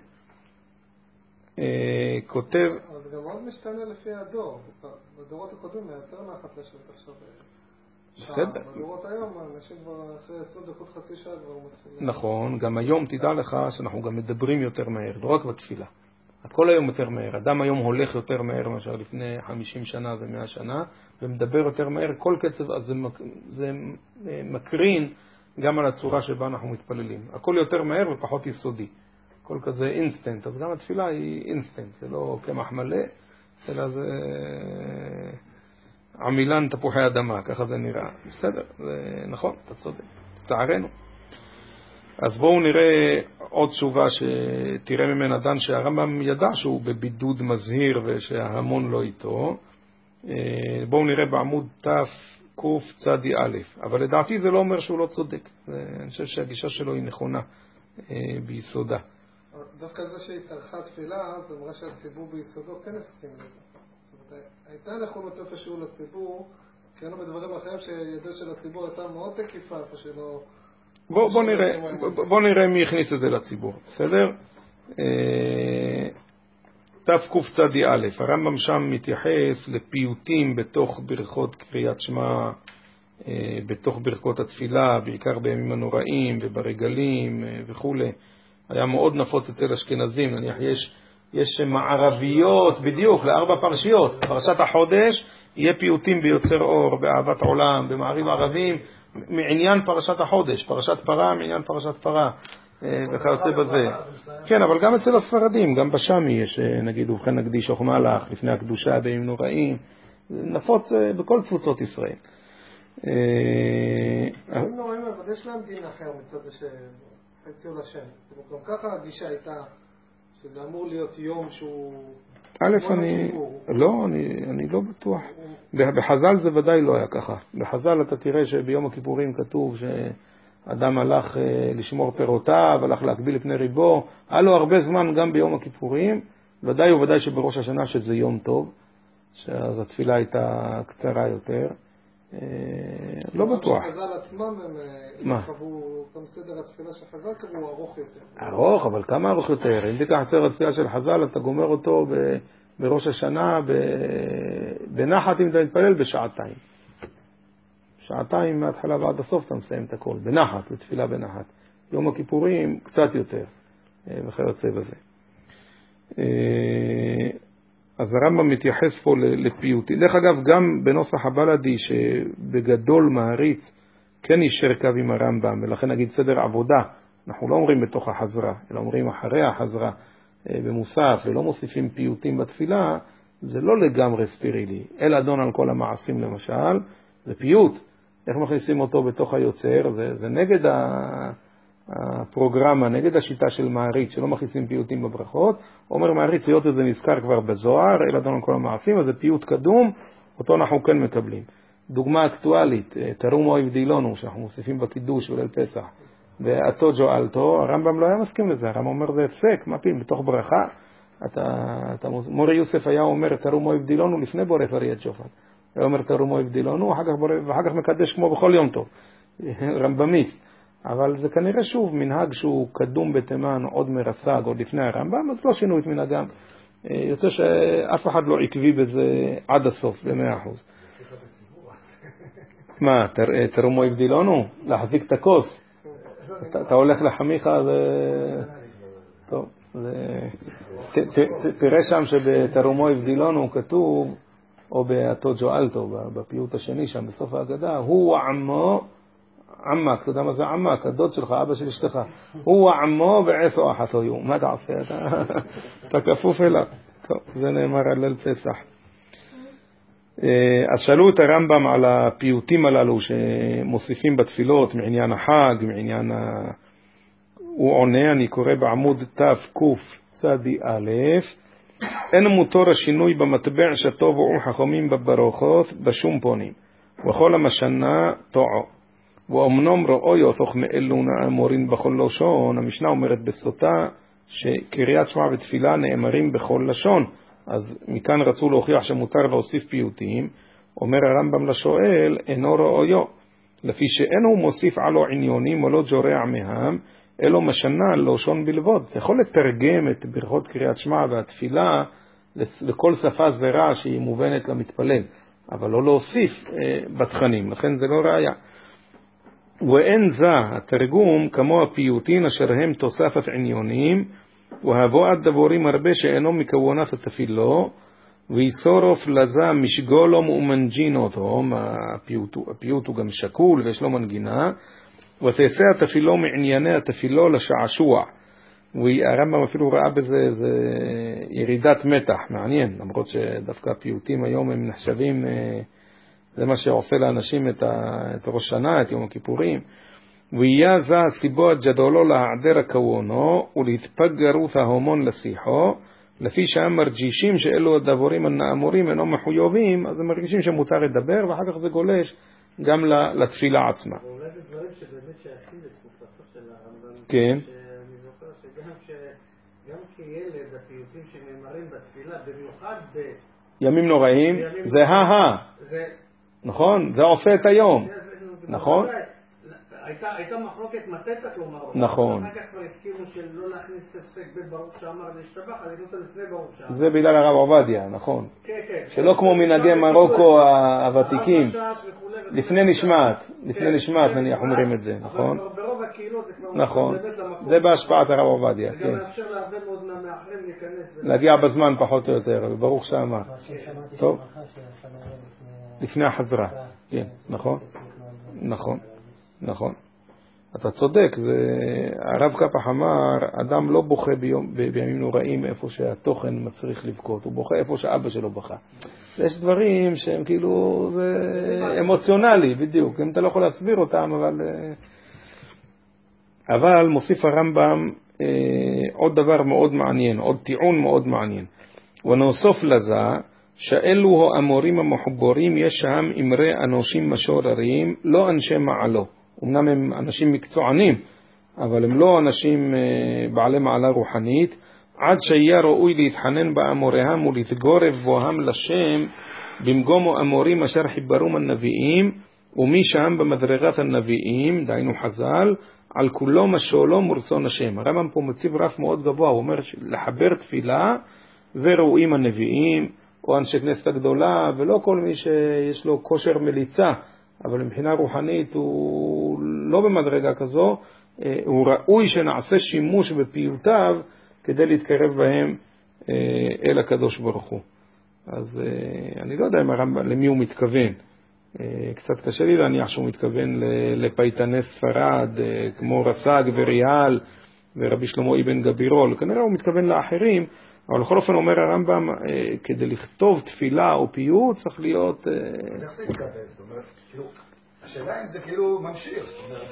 כותב... אבל זה גם מאוד משתנה לפי הדור. בדורות הקודמים היה יותר נחת לשבת עכשיו. בסדר. בדורות היום, אנשים כבר אחרי 20 דקות חצי שעה כבר מתחילים. נכון, גם היום תדע לך שאנחנו גם מדברים יותר מהר, לא רק בתפילה. הכל היום יותר מהר. אדם היום הולך יותר מהר מאשר לפני 50 שנה ו100 שנה, ומדבר יותר מהר. כל קצב, אז זה מקרין גם על הצורה שבה אנחנו מתפללים. הכל יותר מהר ופחות יסודי. הכל כזה אינסטנט. אז גם התפילה היא אינסטנט. זה לא קמח מלא, אלא זה עמילן תפוחי אדמה. ככה זה נראה. בסדר, זה נכון, אתה צודק. צערנו. אז בואו נראה עוד תשובה שתראה ממנה דן שהרמב"ם ידע שהוא בבידוד מזהיר ושההמון לא איתו. בואו נראה בעמוד תקצ"א, אבל לדעתי זה לא אומר שהוא לא צודק. אני חושב שהגישה שלו היא נכונה ביסודה. דווקא זה שהתארכה תפילה, זה מראה שהציבור ביסודו כן הסכים לזה. זאת אומרת, הייתה נכונות איפשהו לציבור, כי היינו בדברים אחרים שידע של הציבור הייתה מאוד תקיפה, איפה שלא... בוא נראה מי הכניס את זה לציבור, בסדר? תקצ"א, הרמב"ם שם מתייחס לפיוטים בתוך ברכות קריאת שמע, בתוך ברכות התפילה, בעיקר בימים הנוראים וברגלים וכו'. היה מאוד נפוץ אצל אשכנזים, נניח יש מערביות בדיוק ל4 פרשיות. פרשת החודש יהיה פיוטים ביוצר אור, באהבת עולם, במעריב ערבים, מעניין פרשת החודש, פרשת פרה, מעניין פרשת פרה, וכיוצא בזה. כן, אבל גם אצל הספרדים, גם בשמי יש, נגיד, ובכן נקדיש חוכמה לך, לפני הקדושה בימים נוראים, נפוץ בכל תפוצות ישראל. בימים נוראים, אבל יש להם דין אחר מצד זה שחציו לשם. גם ככה הגישה הייתה שזה אמור להיות יום שהוא... א', אני לא בטוח. בחז"ל זה ודאי לא היה ככה. בחז"ל אתה תראה שביום הכיפורים כתוב שאדם הלך לשמור פירותיו, הלך להקביל לפני ריבו. היה לו הרבה זמן גם ביום הכיפורים, ודאי וודאי שבראש השנה שזה יום טוב, שאז התפילה הייתה קצרה יותר. לא בטוח. חז"ל עצמם הם קבעו, גם סדר התפילה של חז"ל קבעו ארוך יותר. ארוך, אבל כמה ארוך יותר? אם תיקח סדר התפילה של חז"ל, אתה גומר אותו בראש השנה, בנחת אם אתה מתפלל בשעתיים. שעתיים מההתחלה ועד הסוף אתה מסיים את הכל, בנחת, בתפילה בנחת. יום הכיפורים קצת יותר, וכיוצא בזה. אז הרמב"ם מתייחס פה לפיוטים. דרך אגב, גם בנוסח הבלדי שבגדול מעריץ כן יישר קו עם הרמב"ם, ולכן נגיד סדר עבודה, אנחנו לא אומרים בתוך החזרה, אלא אומרים אחרי החזרה במוסף, ולא מוסיפים פיוטים בתפילה, זה לא לגמרי ספירילי. אל אדון על כל המעשים למשל, זה פיוט. איך מכניסים אותו בתוך היוצר? זה נגד הפרוגרמה, נגד השיטה של מעריץ, שלא מכניסים פיוטים בברכות. אומר מעריץ, היות זה נזכר כבר בזוהר, אל אדון על כל המעשים, אז זה פיוט קדום, אותו אנחנו כן מקבלים. דוגמה אקטואלית, תרום אוהב דילונו, שאנחנו מוסיפים בקידוש וליל פסח, ואתו ג'ואלתו, הרמב"ם לא היה מסכים לזה, הרמב"ם אומר זה הפסק, מה פים, בתוך ברכה, מורי יוסף היה אומר תרום אוהב דילונו לפני בורא פריית שופן, היה אומר תרום אוהב דילונו, ואחר כך מקדש כמו בכל יום טוב, רמב"מיסט, אבל זה כנראה שוב מנהג שהוא קדום בתימן, עוד מרס"ג, עוד לפני הרמב"ם, אז לא שינו את מנהגם, יוצא שאף אחד לא עקבי בזה עד הסוף, ב100%. מה, תרום אוהב דילונו? להחזיק את הכוס. אתה הולך לחמיך, טוב, תראה שם שבתרום אוהב דילונו כתוב, או באתו ג'ואלתו, בפיוט השני שם בסוף ההגדה, הוא עמו, עמק, אתה יודע מה זה עמק, הדוד שלך, אבא של אשתך, הוא עמו בעשו אחתו יום. מה תעשה? אתה כפוף אליו. טוב, זה נאמר על ליל פסח. אז שאלו את הרמב"ם על הפיוטים הללו שמוסיפים בתפילות מעניין החג, מעניין הוא עונה, אני קורא בעמוד תקצ"א, אין מותר השינוי במטבע שטוב ועום חכמים בברכות בשום פונים, וכל המשנה טועו, ואומנם ראויות תוך מאלו נאמרים בכל לשון. המשנה אומרת בסוטה שקריאת שמע ותפילה נאמרים בכל לשון, אז מכאן רצו להוכיח שמותר להוסיף פיוטים. אומר הרמב"ם לשואל, אינו ראויו, לפי שאין הוא מוסיף עלו עניונים ולא ג'ורע מהם, אלו משנה לשון בלבוד. אתה יכול לתרגם את ברכות קריאת שמע והתפילה לכל שפה זרה שהיא מובנת למתפלל, אבל לא להוסיף בתכנים, לכן זה לא ראיה. ואין זה התרגום כמו הפיוטין אשר הם תוספת עניונים, והבואת דבורים הרבה שאינו מכוונת התפילו, ויסורוף לזה משגולום ומנג'ינותו, הפיוט הוא גם שקול ויש לו מנגינה, ותעשה התפילו מענייני התפילו לשעשוע. והרמב"ם אפילו ראה בזה ירידת מתח, מעניין, למרות שדווקא הפיוטים היום הם נחשבים, זה מה שעושה לאנשים את ראש שנה, את יום הכיפורים. ויהיה זה הסיבו הג'דולו להעדר הכוונו ולהתפגרות ההומון לשיחו, לפי שהם מרגישים שאלו הדבורים הנאמורים אינו מחויבים, אז הם מרגישים שמותר לדבר, ואחר כך זה גולש גם לתפילה עצמה. ואולי זה דברים שבאמת שייכים לתקופתו של הרמב"ם. כן. שאני זוכר שגם כילד הפיוטים שנאמרים בתפילה, במיוחד ימים נוראים, זה נכון? זה עושה את היום. נכון? הייתה מחלוקת מתי צריך לומר. נכון. אחר כך כבר הסכימו שלא להכניס הפסק בין ברוך שאמר להשתבח, אז הכניסו לפני ברוך שאמר. זה בגלל הרב עובדיה, נכון. כן, כן. שלא כמו מנהגי מרוקו הוותיקים. לפני נשמעת נניח אומרים את זה, נכון? אבל ברוב הקהילות זה כבר נכון. זה בהשפעת הרב עובדיה, זה כן. גם מאפשר להרבה מאוד מהאחרים להיכנס. להגיע בזמן פחות או יותר, ברוך שאמר. טוב. לפני החזרה. כן, נכון. נכון. אתה צודק, הרב קפח אמר, אדם לא בוכה בימים נוראים איפה שהתוכן מצריך לבכות, הוא בוכה איפה שאבא שלו בכה. יש דברים שהם כאילו, זה אמוציונלי, בדיוק, אם אתה לא יכול להסביר אותם, אבל מוסיף הרמב"ם עוד דבר מאוד מעניין, עוד טיעון מאוד מעניין. ונוסף לזה, שאלו האמורים המחוברים יש שם אמרי אנושים משוררים, לא אנשי מעלו. אמנם הם אנשים מקצוענים, אבל הם לא אנשים בעלי מעלה רוחנית, עד שיהיה ראוי להתחנן באמוריהם ולתגורב בוהם לשם, במקום אמורים אשר חיברום הנביאים, ומי שם במדרגת הנביאים, דהיינו חז"ל, על כולו משולו מרצון השם. הרמב"ם פה מציב רף מאוד גבוה, הוא אומר לחבר תפילה וראויים הנביאים, או אנשי כנסת הגדולה, ולא כל מי שיש לו כושר מליצה, אבל מבחינה רוחנית הוא לא במדרגה כזו, הוא ראוי שנעשה שימוש בפיוטיו כדי להתקרב בהם אל הקדוש ברוך הוא. אז אני לא יודע למי הוא מתכוון. קצת קשה לי להניח שהוא מתכוון לפייטני ספרד, כמו רס"ג וריאל ורבי שלמה אבן גבירול. כנראה הוא מתכוון לאחרים, אבל בכל אופן אומר הרמב"ם, כדי לכתוב תפילה או פיוט צריך להיות... אז איך זה יתקבל? זאת אומרת, כאילו, השאלה אם זה כאילו ממשיך.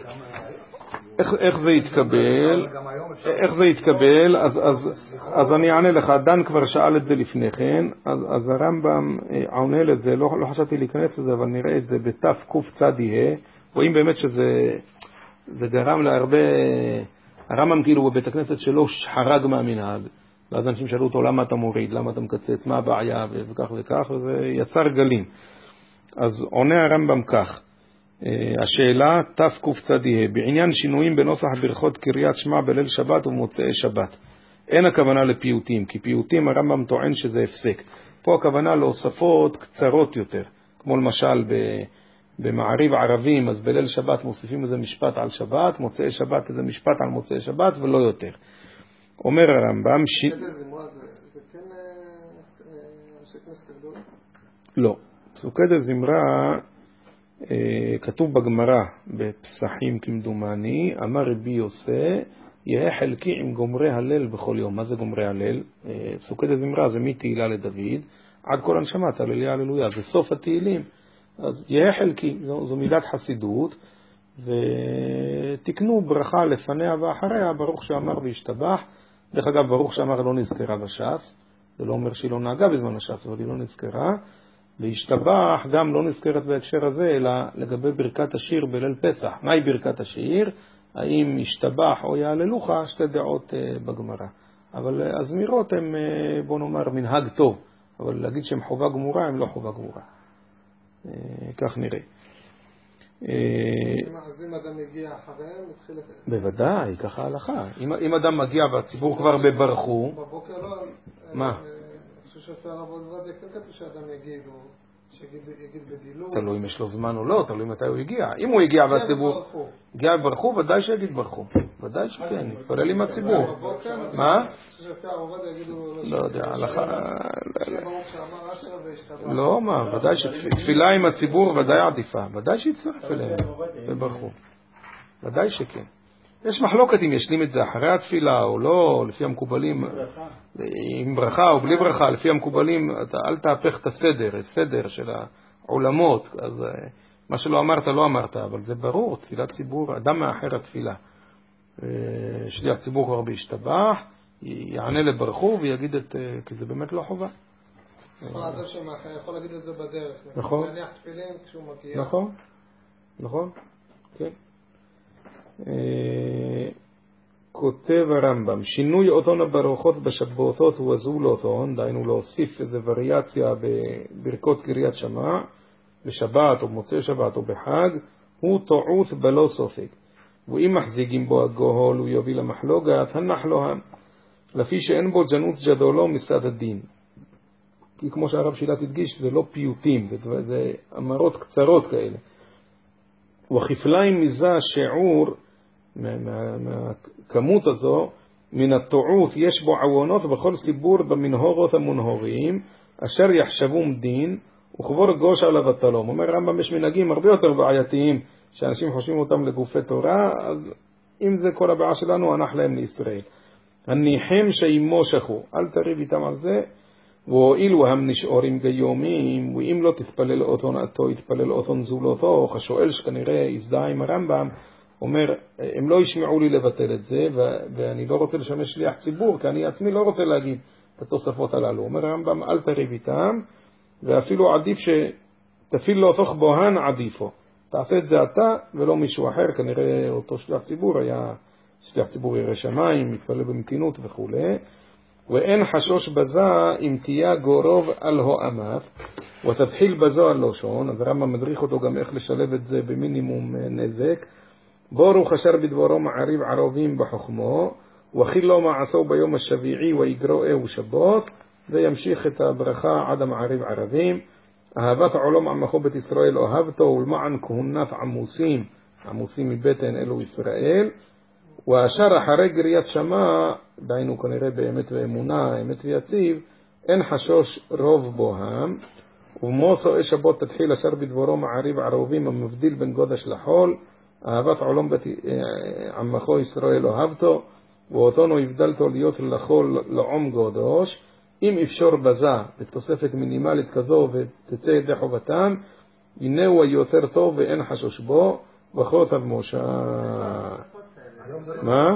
איך זה יתקבל? איך זה יתקבל? אז אני אענה לך, דן כבר שאל את זה לפני כן, אז הרמב"ם עונה לזה, לא חשבתי להיכנס לזה, אבל נראה את זה בתף קוף צדיה, רואים באמת שזה גרם להרבה... הרמב"ם כאילו בבית הכנסת שלו חרג מהמנהג. ואז אנשים שאלו אותו למה אתה מוריד, למה אתה מקצץ, מה הבעיה וכך וכך, וזה יצר גלים. אז עונה הרמב"ם כך, השאלה תקצ"ה, בעניין שינויים בנוסח ברכות קריאת שמע בליל שבת ובמוצאי שבת. אין הכוונה לפיוטים, כי פיוטים הרמב"ם טוען שזה הפסק. פה הכוונה להוספות קצרות יותר, כמו למשל במעריב ערבים, אז בליל שבת מוסיפים איזה משפט על שבת, מוצאי שבת איזה משפט על מוצאי שבת ולא יותר. אומר הרמב"ם זה כן אנשי כנסת הגדולה? לא. פסוקי דזמרה כתוב בגמרא בפסחים כמדומני, אמר רבי יוסי, יהיה חלקי עם גומרי הלל בכל יום. מה זה גומרי הלל? פסוקי דזמרה זה מתהילה לדוד עד כל הנשמת, הללויה הללויה, זה סוף התהילים. אז יהיה חלקי, זו מידת חסידות, ותקנו ברכה לפניה ואחריה, ברוך שאמר והשתבח. דרך אגב, ברוך שאמר לא נזכרה בש"ס, זה לא אומר שהיא לא נהגה בזמן הש"ס, אבל היא לא נזכרה, והשתבח גם לא נזכרת בהקשר הזה, אלא לגבי ברכת השיר בליל פסח. מהי ברכת השיר? האם השתבח או יעללוך? שתי דעות בגמרא. אבל הזמירות הן, בוא נאמר, מנהג טוב, אבל להגיד שהן חובה גמורה, הן לא חובה גמורה. כך נראה. אז אם אדם יגיע אחריהם, מתחיל... בוודאי, ככה ההלכה. אם אדם מגיע והציבור כבר בברכו... בבוקר לא... מה? אני חושב שאפשר לעבוד ועד כן כתוב שאדם יגיד, או שיגיד בגילוי. תלוי אם יש לו זמן או לא, תלוי מתי הוא הגיע. אם הוא הגיע והציבור... הגיע בברכו, ודאי שיגיד ברכו. ודאי שכן, נתפלל עם הציבור. מה? לא יודע, הלכה... לא, מה, ודאי שתפילה עם הציבור ודאי עדיפה, ודאי שיצטרף אליהם, וברכו. ודאי שכן. יש מחלוקת אם ישלים את זה אחרי התפילה או לא, לפי המקובלים, עם ברכה או בלי ברכה, לפי המקובלים, אל תהפך את הסדר של העולמות, אז מה שלא אמרת, לא אמרת, אבל זה ברור, תפילת ציבור, אדם מאחר התפילה. שליח ציבור כבר בהשתבח, יענה לברכו ויגיד כי זה באמת לא חובה. אדם שמאחר יכול להגיד את זה בדרך. נכון. להניח תפילין כשהוא מגיע. נכון, כן. כותב הרמב"ם, שינוי אותון הברכות בשבתות הוא עזור לאותון, דהיינו להוסיף איזו וריאציה בברכות קריאת שמע, בשבת או במוצאי שבת או בחג, הוא טעות בלא סופק. ואם מחזיקים בו הגוהול הוא יוביל למחלוגת, הנחלוהם, לפי שאין בו ג'נות ג'דולו מסד הדין. כי כמו שהרב שילת הדגיש, זה לא פיוטים, זה אמרות קצרות כאלה. וכפליים מזה שיעור, מהכמות הזו, מן הטעות יש בו עוונות בכל סיבור במנהורות המונהוריים, אשר יחשבום דין, וכבור גוש עליו התלום. אומר רמב"ם, יש מנהגים הרבה יותר בעייתיים, שאנשים חושבים אותם לגופי תורה, אז אם זה כל הבעיה שלנו, הנח להם לישראל. הניחם שימושכו, אל תריב איתם על זה, ואילו הם נשארים גיומים, ואם לא תתפלל אותון עתו, יתפלל אותון זולותו, השואל שכנראה הזדהה עם הרמב"ם, אומר, הם לא ישמעו לי לבטל את זה, ואני לא רוצה לשמש שליח ציבור, כי אני עצמי לא רוצה להגיד את התוספות הללו. אומר הרמב"ם, אל תריב איתם, ואפילו עדיף שתפיל לו תוך בוהן עדיפו. תעשה את זה אתה ולא מישהו אחר, כנראה אותו שליח ציבור היה שליח ציבור ירא שמיים, מתפלל במתינות וכו'. ואין חשוש בזה אם תהיה גורוב על הועמת, ותתחיל בזו על לשון, אז הרמב"ם מדריך אותו גם איך לשלב את זה במינימום נזק. בורו חשר בדברו מעריב ערבים בחוכמו, וכי לא מעשו ביום השביעי ויגרואהו שבות, וימשיך את הברכה עד המעריב ערבים. אהבת העולם עמכו בית ישראל אוהבתו, ולמען כהונת עמוסים, עמוסים מבטן אלו ישראל, ואשר אחרי גריית שמע, דיינו כנראה באמת ואמונה, אמת ויציב, אין חשוש רוב בוהם, ומוסו אש הבות תתחיל אשר בדברו מעריב ערבים המבדיל בין גודש לחול, אהבת עולם עמכו ישראל אוהבתו, ואותנו הבדלתו להיות לחול לעום גודש, אם אפשר בזה בתוספת מינימלית כזו ותצא ידי חובתם, הנה הוא היותר טוב ואין חשוש בו, וכותב משה. מה?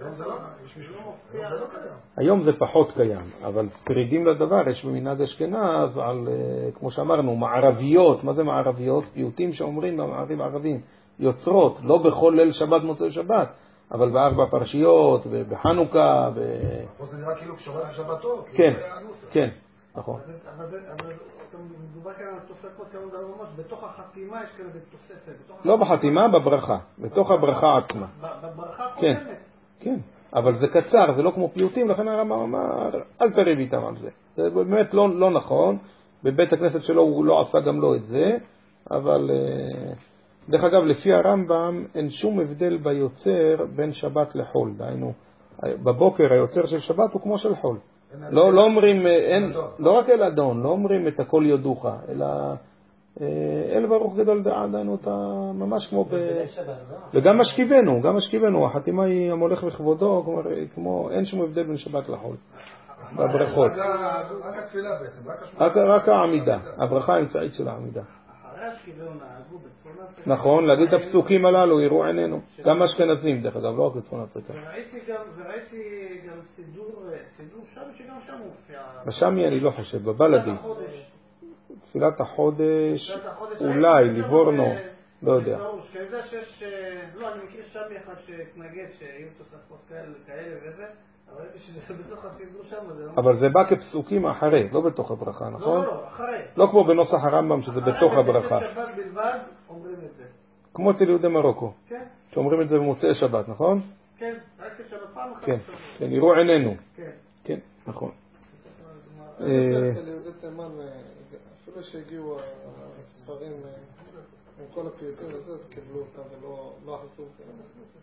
היום זה פחות קיים, אבל פרידים לדבר, יש במנהג אשכנז על, כמו שאמרנו, מערביות. מה זה מערביות? פיוטים שאומרים במערבים ערבים, יוצרות, לא בכל ליל שבת מוצאי שבת, אבל בארבע פרשיות, בחנוכה, פה זה נראה כאילו שבתות. כן, כן, נכון. אבל מדובר כאן על תוספות כאלה דבר ממש, בתוך החתימה יש כאלה תוספת. לא בחתימה, בברכה, בתוך הברכה עצמה. בברכה כן, קודמת. כן, אבל זה קצר, זה לא כמו פיוטים, לכן הרמב"ם אמר, אל תריב איתם על זה. זה באמת לא נכון, בבית הכנסת שלו הוא לא עשה גם לא את זה, אבל דרך אגב, לפי הרמב"ם אין שום הבדל ביוצר בין שבת לחול, דהיינו, בבוקר היוצר של שבת הוא כמו של חול. לא אומרים, לא רק אל אדון, לא אומרים את הכל יודוך, אלא אל ברוך גדול דענו, אתה ממש וגם משכיבנו, החתימה היא המולך בכבודו, כמו אין שום הבדל בין שבת לחול. בברכות. רק התפילה בעצם, רק העמידה, הברכה האמצעית של העמידה. אחרי השכיבנו נהגו בצפון אפריקה. נכון, להגיד את הפסוקים הללו, יראו עינינו. גם אשכנזים, דרך אגב, לא רק בצפון אפריקה. וראיתי גם סידור שם שגם שם מופיע. בשמי אני לא חושב, בבלדי. תפילת החודש, אולי, ליבורנו, לא יודע. שאני יודע שיש, לא, אני מכיר שם אחד שהתנגד שיהיו תוספות כאלה וזה, אבל ראיתי שזה בתוך הסידור שם. אבל זה בא כפסוקים אחרי, לא בתוך הברכה, נכון? לא, אחרי. לא כמו בנוסח הרמב"ם שזה בתוך הברכה. אחרי שבת בלבד אומרים את זה. כמו אצל יהודי מרוקו. כן. שאומרים את זה במוצאי שבת, נכון? כן, רק כשלא פעם אחת. כן, יראו עינינו. כן. כן, נכון. אצל יהודי תימן, אפילו שהגיעו הספרים עם כל הפיוטים הזה, אז קיבלו אותם ולא חסרו.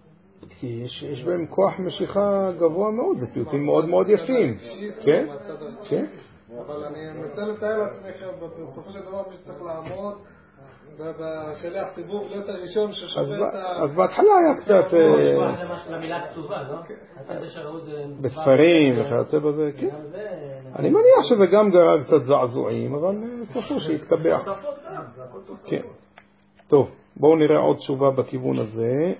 כי יש בהם כוח משיכה גבוה מאוד, זה פיוטים מאוד מאוד יפים. כן? כן? אבל אני מנסה לתאר לעצמי בסופו של דבר מי שצריך לעמוד בשליח ציבור להיות הראשון ששווה את ה... אז בהתחלה היה קצת... זה למילה כתובה, לא? בספרים וכיוצא בזה, כן. אני מניח שזה גם גרר קצת זעזועים, אבל סופו שהתקבע. כן. טוב, בואו נראה עוד תשובה בכיוון הזה.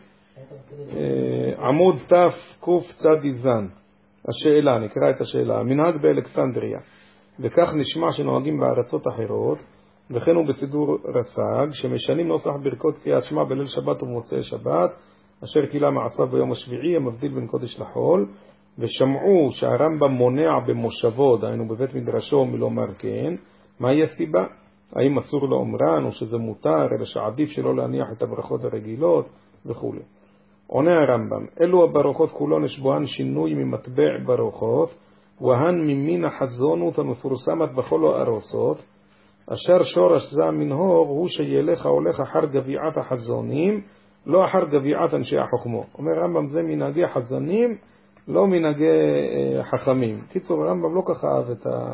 עמוד תקצ"ז. השאלה, נקרא את השאלה. המנהג באלכסנדריה, וכך נשמע שנוהגים בארצות אחרות, וכן הוא בסידור רס"ג, שמשנים נוסח ברכות קריאת שמע בליל שבת ובמוצאי שבת, אשר קילה מעשיו ביום השביעי, המבדיל בין קודש לחול, ושמעו שהרמב"ם מונע במושבו, דהיינו בבית מדרשו, מלומר כן. מהי הסיבה? האם אסור לאומרן, או שזה מותר, אלא שעדיף שלא להניח את הברכות הרגילות, וכו'. עונה הרמב"ם, אלו הברכות כולן יש בוהן שינוי ממטבע ברכות, והן ממין החזונות המפורסמת בכל הארוסות, אשר שורש זה המנהור הוא שילך ההולך אחר גביעת החזונים, לא אחר גביעת אנשי החוכמו. אומר רמב"ם, זה מנהגי חזנים, לא מנהגי חכמים. קיצור, הרמב"ם לא ככה אהב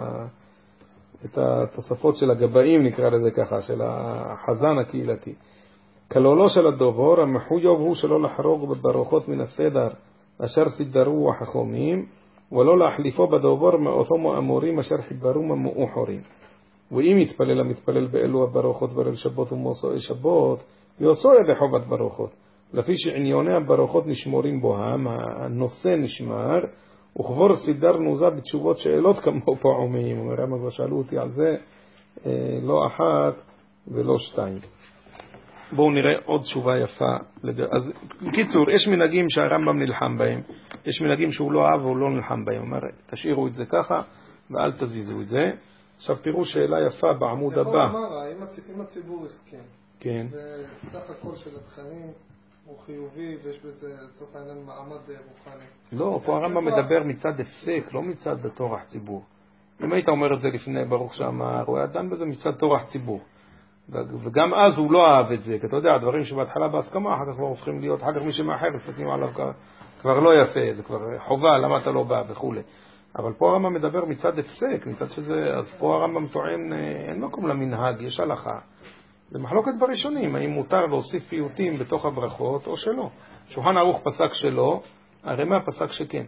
את התוספות של הגבאים, נקרא לזה ככה, של החזן הקהילתי. כלולו של הדובור, המחויב הוא שלא לחרוג בברכות מן הסדר, אשר סידרו החכמים, ולא להחליפו בדובור מאותו מאמורים אשר חיברו מאוחרים. ואם יתפלל המתפלל באלו הברכות בליל שבות ומוצאי שבות, יעשו ידי חובת ברכות. לפי שעניוני הברכות נשמורים בוהם, הנושא נשמר, וכבר סידרנו זה בתשובות שאלות כמו פעמים. אומר רמב"ם, כבר שאלו אותי על זה לא אחת ולא שתיים. בואו נראה עוד תשובה יפה. אז בקיצור, יש מנהגים שהרמב"ם נלחם בהם, יש מנהגים שהוא לא אהב והוא לא נלחם בהם. אומר, תשאירו את זה ככה ואל תזיזו את זה. עכשיו תראו שאלה יפה בעמוד הבא. יכול לומר, אם הציבור הסכים, כן. וסך הכל של התכנים הוא חיובי ויש בזה לצורך העניין מעמד רוחני. לא, פה הרמב"ם מדבר מצד הפסק, לא מצד תורח ציבור. אם היית אומר את זה לפני ברוך שאמר, הוא היה דן בזה מצד תורח ציבור. וגם אז הוא לא אהב את זה, כי אתה יודע, הדברים שבהתחלה בהסכמה, אחר כך כבר הופכים להיות, אחר כך מי שמאחר, מסתכלים עליו כבר לא יפה, זה כבר חובה, למה אתה לא בא וכו'. אבל פה הרמב"ם מדבר מצד הפסק, מצד שזה, אז פה הרמב"ם טוען, אין מקום למנהג, יש הלכה. זה מחלוקת בראשונים, האם מותר להוסיף פיוטים בתוך הברכות או שלא. שולחן ערוך פסק שלא, הרמ"א פסק שכן.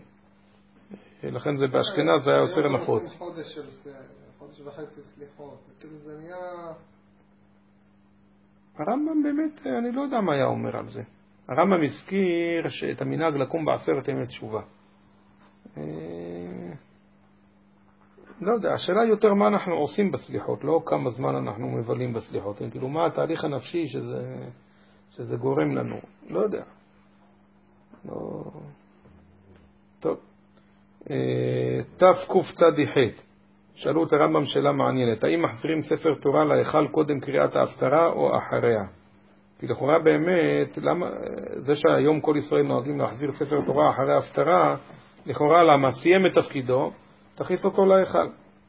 לכן זה באשכנז זה היה יותר נפוץ. חודש וחצי סליחות, כאילו זה נהיה... הרמב"ם באמת, אני לא יודע מה היה אומר על זה. הרמב"ם הזכיר שאת המנהג לקום בעשרת ימי תשובה. לא יודע, השאלה יותר מה אנחנו עושים בסליחות, לא כמה זמן אנחנו מבלים בסליחות. כאילו מה התהליך הנפשי שזה גורם לנו. לא יודע. לא... טוב. תקצ"ח. שאלו את הרמב"ם שאלה מעניינת. האם מחזירים ספר תורה להיכל קודם קריאת ההפטרה או אחריה? כי לכאורה באמת, למה, זה שהיום כל ישראל נוהגים להחזיר ספר תורה אחרי ההפטרה, לכאורה למה? סיים את תפקידו, תכניס אותו להיכל.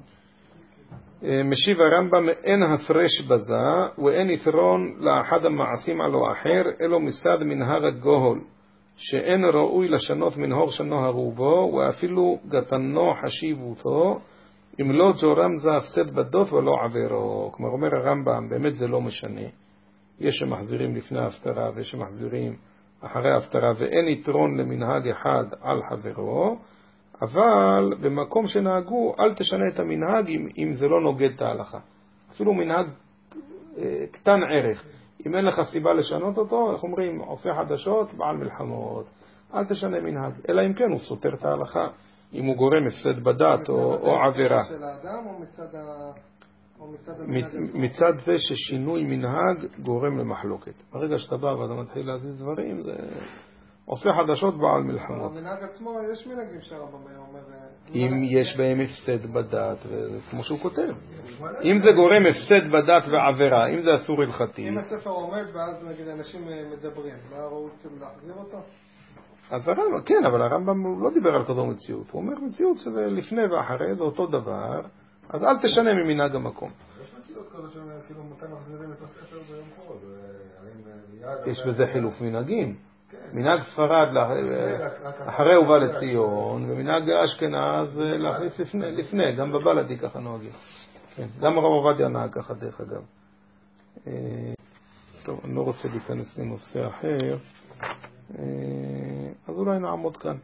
משיב הרמב"ם, אין הפרש בזה, ואין יתרון לאחד המעשים על האחר, אלו מסד מנהר הגוהל, שאין ראוי לשנות מנהור שנוהרו בו, ואפילו גתנו חשיבותו, אם לא ג'ורם זה הפסד בדות ולא עבירו. כלומר אומר הרמב"ם, באמת זה לא משנה. יש שמחזירים לפני ההפטרה ויש שמחזירים אחרי ההפטרה, ואין יתרון למנהג אחד על חברו, אבל במקום שנהגו אל תשנה את המנהג אם זה לא נוגד את ההלכה. אפילו מנהג קטן ערך, אם אין לך סיבה לשנות אותו, אנחנו אומרים עושה חדשות בעל מלחמות, אל תשנה מנהג, אלא אם כן הוא סותר את ההלכה, אם הוא גורם הפסד בדת או עבירה. של האדם או מצד זה ששינוי מנהג גורם למחלוקת. ברגע שאתה בא ואתה מתחיל להזיז דברים, זה עושה חדשות בעל מלחמות. המנהג עצמו, יש מנהגים שהרמב"ם אומר... אם יש בהם הפסד בדת, כמו שהוא כותב. אם זה גורם הפסד בדת ועבירה, אם זה אסור הלכתי. אם הספר עומד ואז נגיד אנשים מדברים, מה ראוי להחזיר אותו? אז הרמב"ם, כן, אבל הרמב"ם לא דיבר על כזו מציאות. הוא אומר מציאות שזה לפני ואחרי, זה אותו דבר, אז אל תשנה ממנהג המקום. יש מציאות כזו שכאילו מתי מחזירים את הספר ביום חול. יש בזה חילוף מנהגים. מנהג ספרד אחרי הובא לציון, ומנהג אשכנז להכניס לפני, גם בבלדי ככה נוהגים. כן, גם הרב עובדיה נהג ככה דרך אגב. טוב, אני לא רוצה להיכנס לנושא אחר, אז אולי נעמוד כאן.